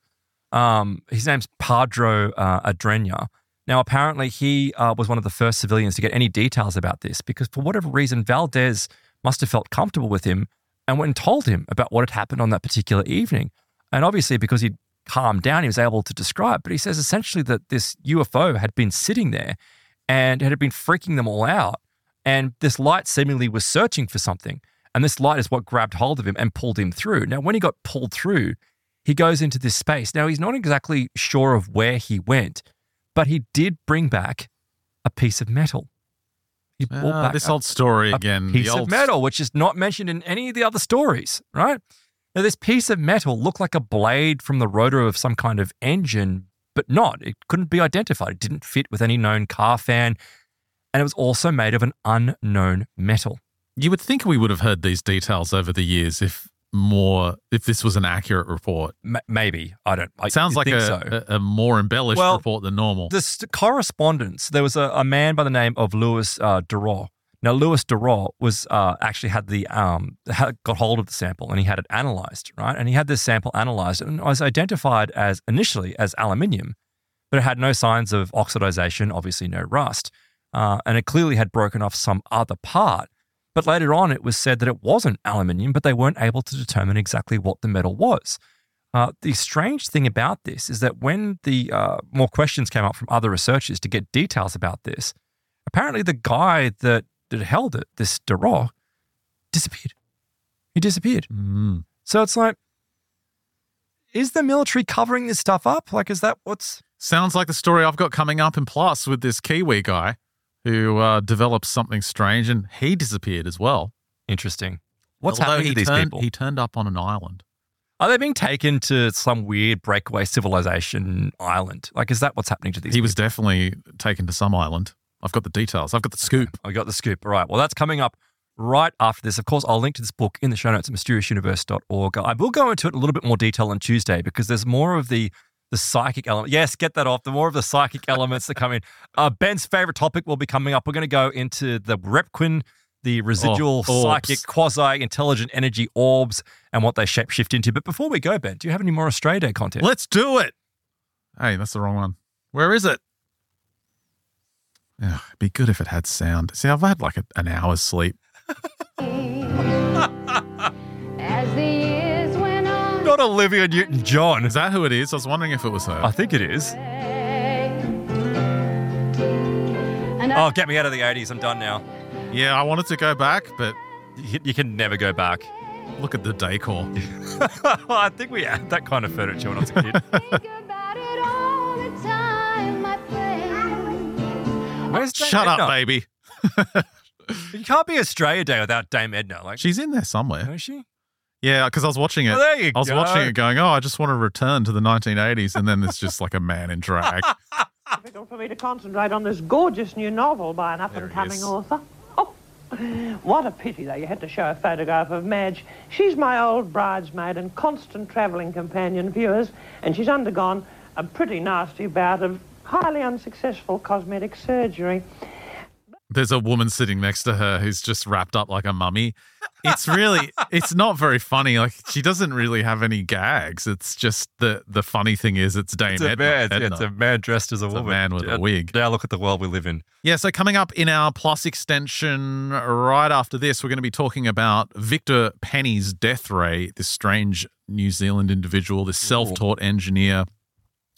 Um, his name's Pedro uh, Adrena. Now, apparently he uh, was one of the first civilians to get any details about this because for whatever reason, Valdez must have felt comfortable with him and went and told him about what had happened on that particular evening. And obviously because he'd calmed down, he was able to describe. But he says essentially that this U F O had been sitting there and it had been freaking them all out. And this light seemingly was searching for something. And this light is what grabbed hold of him and pulled him through. Now, when he got pulled through, he goes into this space. Now, he's not exactly sure of where he went, but he did bring back a piece of metal. He brought Ah, back this a, old story a again. piece the of old metal, which is not mentioned in any of the other stories, right? Now, this piece of metal looked like a blade from the rotor of some kind of engine, but not. It couldn't be identified. It didn't fit with any known car fan, and it was also made of an unknown metal. You would think we would have heard these details over the years if more, if this was an accurate report. M- maybe. I don't I Sounds like think a, so. a, a more embellished Well, report than normal. The st- correspondence, there was a, a man by the name of Louis uh, Duroux. Now, Louis Duroux was uh, actually had the um had, got hold of the sample and he had it analyzed, right? And he had this sample analyzed and it was identified as initially as aluminium, but it had no signs of oxidization, obviously no rust, uh, and it clearly had broken off some other part. But later on, it was said that it wasn't aluminium, but they weren't able to determine exactly what the metal was. Uh, the strange thing about this is that when the uh, more questions came up from other researchers to get details about this, apparently the guy that, that held it, this Duroux, disappeared. He disappeared. Mm. So it's like, is the military covering this stuff up? Like, is that what's... Sounds like the story I've got coming up in Plus with this Kiwi guy who uh, developed something strange and he disappeared as well. Interesting. What's Although happening he to these turned, people? He turned up on an island. Are they being taken to some weird breakaway civilization island? Like, is that what's happening to these He people? was definitely taken to some island. I've got the details. I've got the scoop. I got the scoop. All right. Well, that's coming up right after this. Of course, I'll link to this book in the show notes at mysterious universe dot org. I will go into it in a little bit more detail on Tuesday because there's more of the the psychic element. Yes, get that off. The more of the psychic elements that come in. Uh, Ben's favorite topic will be coming up. We're going to go into the Repquin, the residual Oh, orbs. psychic quasi-intelligent energy orbs and what they shapeshift into. But before we go, Ben, do you have any more Australia Day content? Let's do it. Hey, that's the wrong one. Where is it? Yeah, it'd be good if it had sound. See, I've had like a, an hour's sleep. As the years went on, Not Olivia Newton-John. Is that who it is? I was wondering if it was her. I think it is. and Oh, get me out of the eighties. I'm done now. Yeah, I wanted to go back, but You, you can never go back. look at the decor. I think we had that kind of furniture when I was a kid. think about it all the time, my friend. Where's Dame Shut Edna? up, baby. You can't be Australia Day without Dame Edna. Like, She's in there somewhere. is she? Yeah, because I was watching it. Oh, there you I was go. watching it going, oh, I just want to return to the nineteen eighties. And then there's just like a man in drag. Difficult for me to concentrate on this gorgeous new novel by an There up-and-coming he is. author. Oh, what a pity, though, you had to show a photograph of Madge. She's my old bridesmaid and constant travelling companion, viewers, and she's undergone a pretty nasty bout of highly unsuccessful cosmetic surgery. There's a woman sitting next to her who's just wrapped up like a mummy. It's really, it's not very funny. Like, she doesn't really have any gags. It's just the the funny thing is it's Dame It's a, Edna. man, Edna. it's a man dressed as a It's a woman. man with a Yeah, wig. Now look at the world we live in. Yeah, so coming up in our Plus extension right after this, we're going to be talking about Victor Penny's death ray, this strange New Zealand individual, this self-taught engineer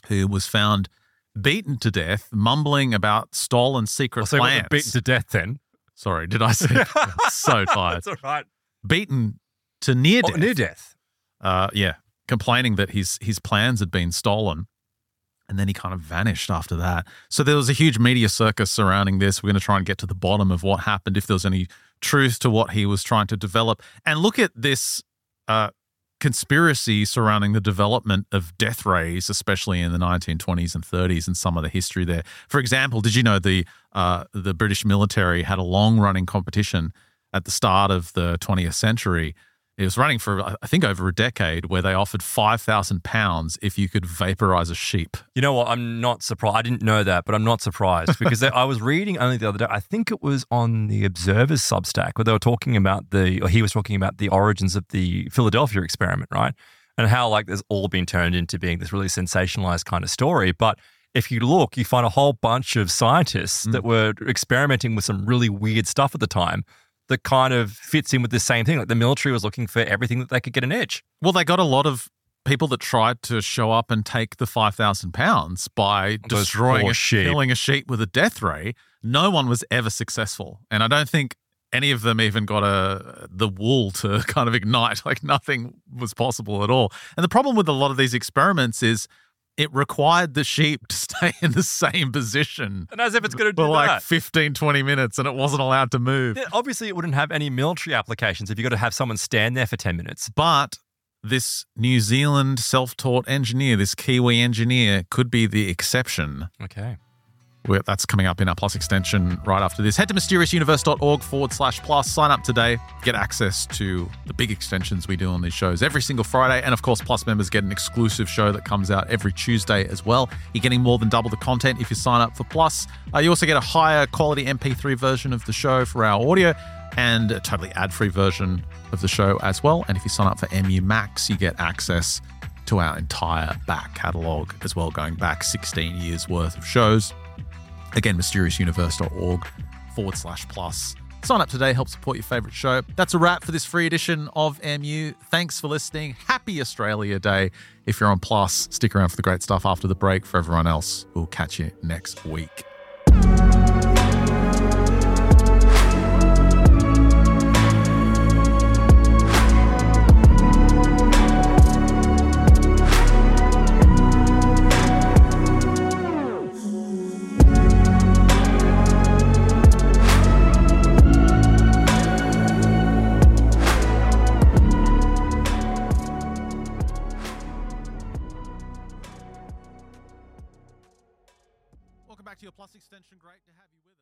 who was found beaten to death, mumbling about stolen secret I'll say plans. beaten to death then. Sorry, did I say? I'm so tired. That's all right. Beaten to near Oh, death. near death. Uh, yeah, complaining that his his plans had been stolen. And then he kind of vanished after that. So there was a huge media circus surrounding this. We're going to try and get to the bottom of what happened, if there was any truth to what he was trying to develop. And look at this uh, conspiracy surrounding the development of death rays, especially in the nineteen twenties and thirties, and some of the history there. For example, did you know the uh, the British military had a long-running competition at the start of the twentieth century? It was running for, I think, over a decade, where they offered five thousand pounds if you could vaporize a sheep. You know what? I'm not surprised. I didn't know that, but I'm not surprised because I was reading only the other day. I think it was on the Observer's Substack where they were talking about the, or he was talking about the origins of the Philadelphia experiment, right? And how like there's all been turned into being this really sensationalized kind of story. But if you look, you find a whole bunch of scientists mm. that were experimenting with some really weird stuff at the time that kind of fits in with the same thing. Like the military was looking for everything that they could get an edge. Well, they got a lot of people that tried to show up and take the five thousand pounds by Those destroying poor a sheep. killing a sheep with a death ray. No one was ever successful. And I don't think any of them even got a the wool to kind of ignite. Like nothing was possible at all. And the problem with a lot of these experiments is it required the sheep to stay in the same position. And as if it's going to do for like that. fifteen, twenty minutes, and it wasn't allowed to move. Yeah, obviously, it wouldn't have any military applications if you got to have someone stand there for ten minutes. But this New Zealand self-taught engineer, this Kiwi engineer, could be the exception. Okay. Well, that's coming up in our Plus extension right after this. Head to mysteriousuniverse.org forward slash plus. Sign up today. Get access to the big extensions we do on these shows every single Friday. And of course, Plus members get an exclusive show that comes out every Tuesday as well. You're getting more than double the content if you sign up for Plus. Uh, you also get a higher quality M P three version of the show for our audio and a totally ad-free version of the show as well. And if you sign up for M U Max, you get access to our entire back catalogue as well, going back sixteen years worth of shows. Again, mysteriousuniverse.org forward slash plus. Sign up today, help support your favourite show. That's a wrap for this free edition of M U. Thanks for listening. Happy Australia Day. If you're on Plus, stick around for the great stuff after the break. For everyone else, we'll catch you next week. Welcome back to your Plus extension. Great to have you with us.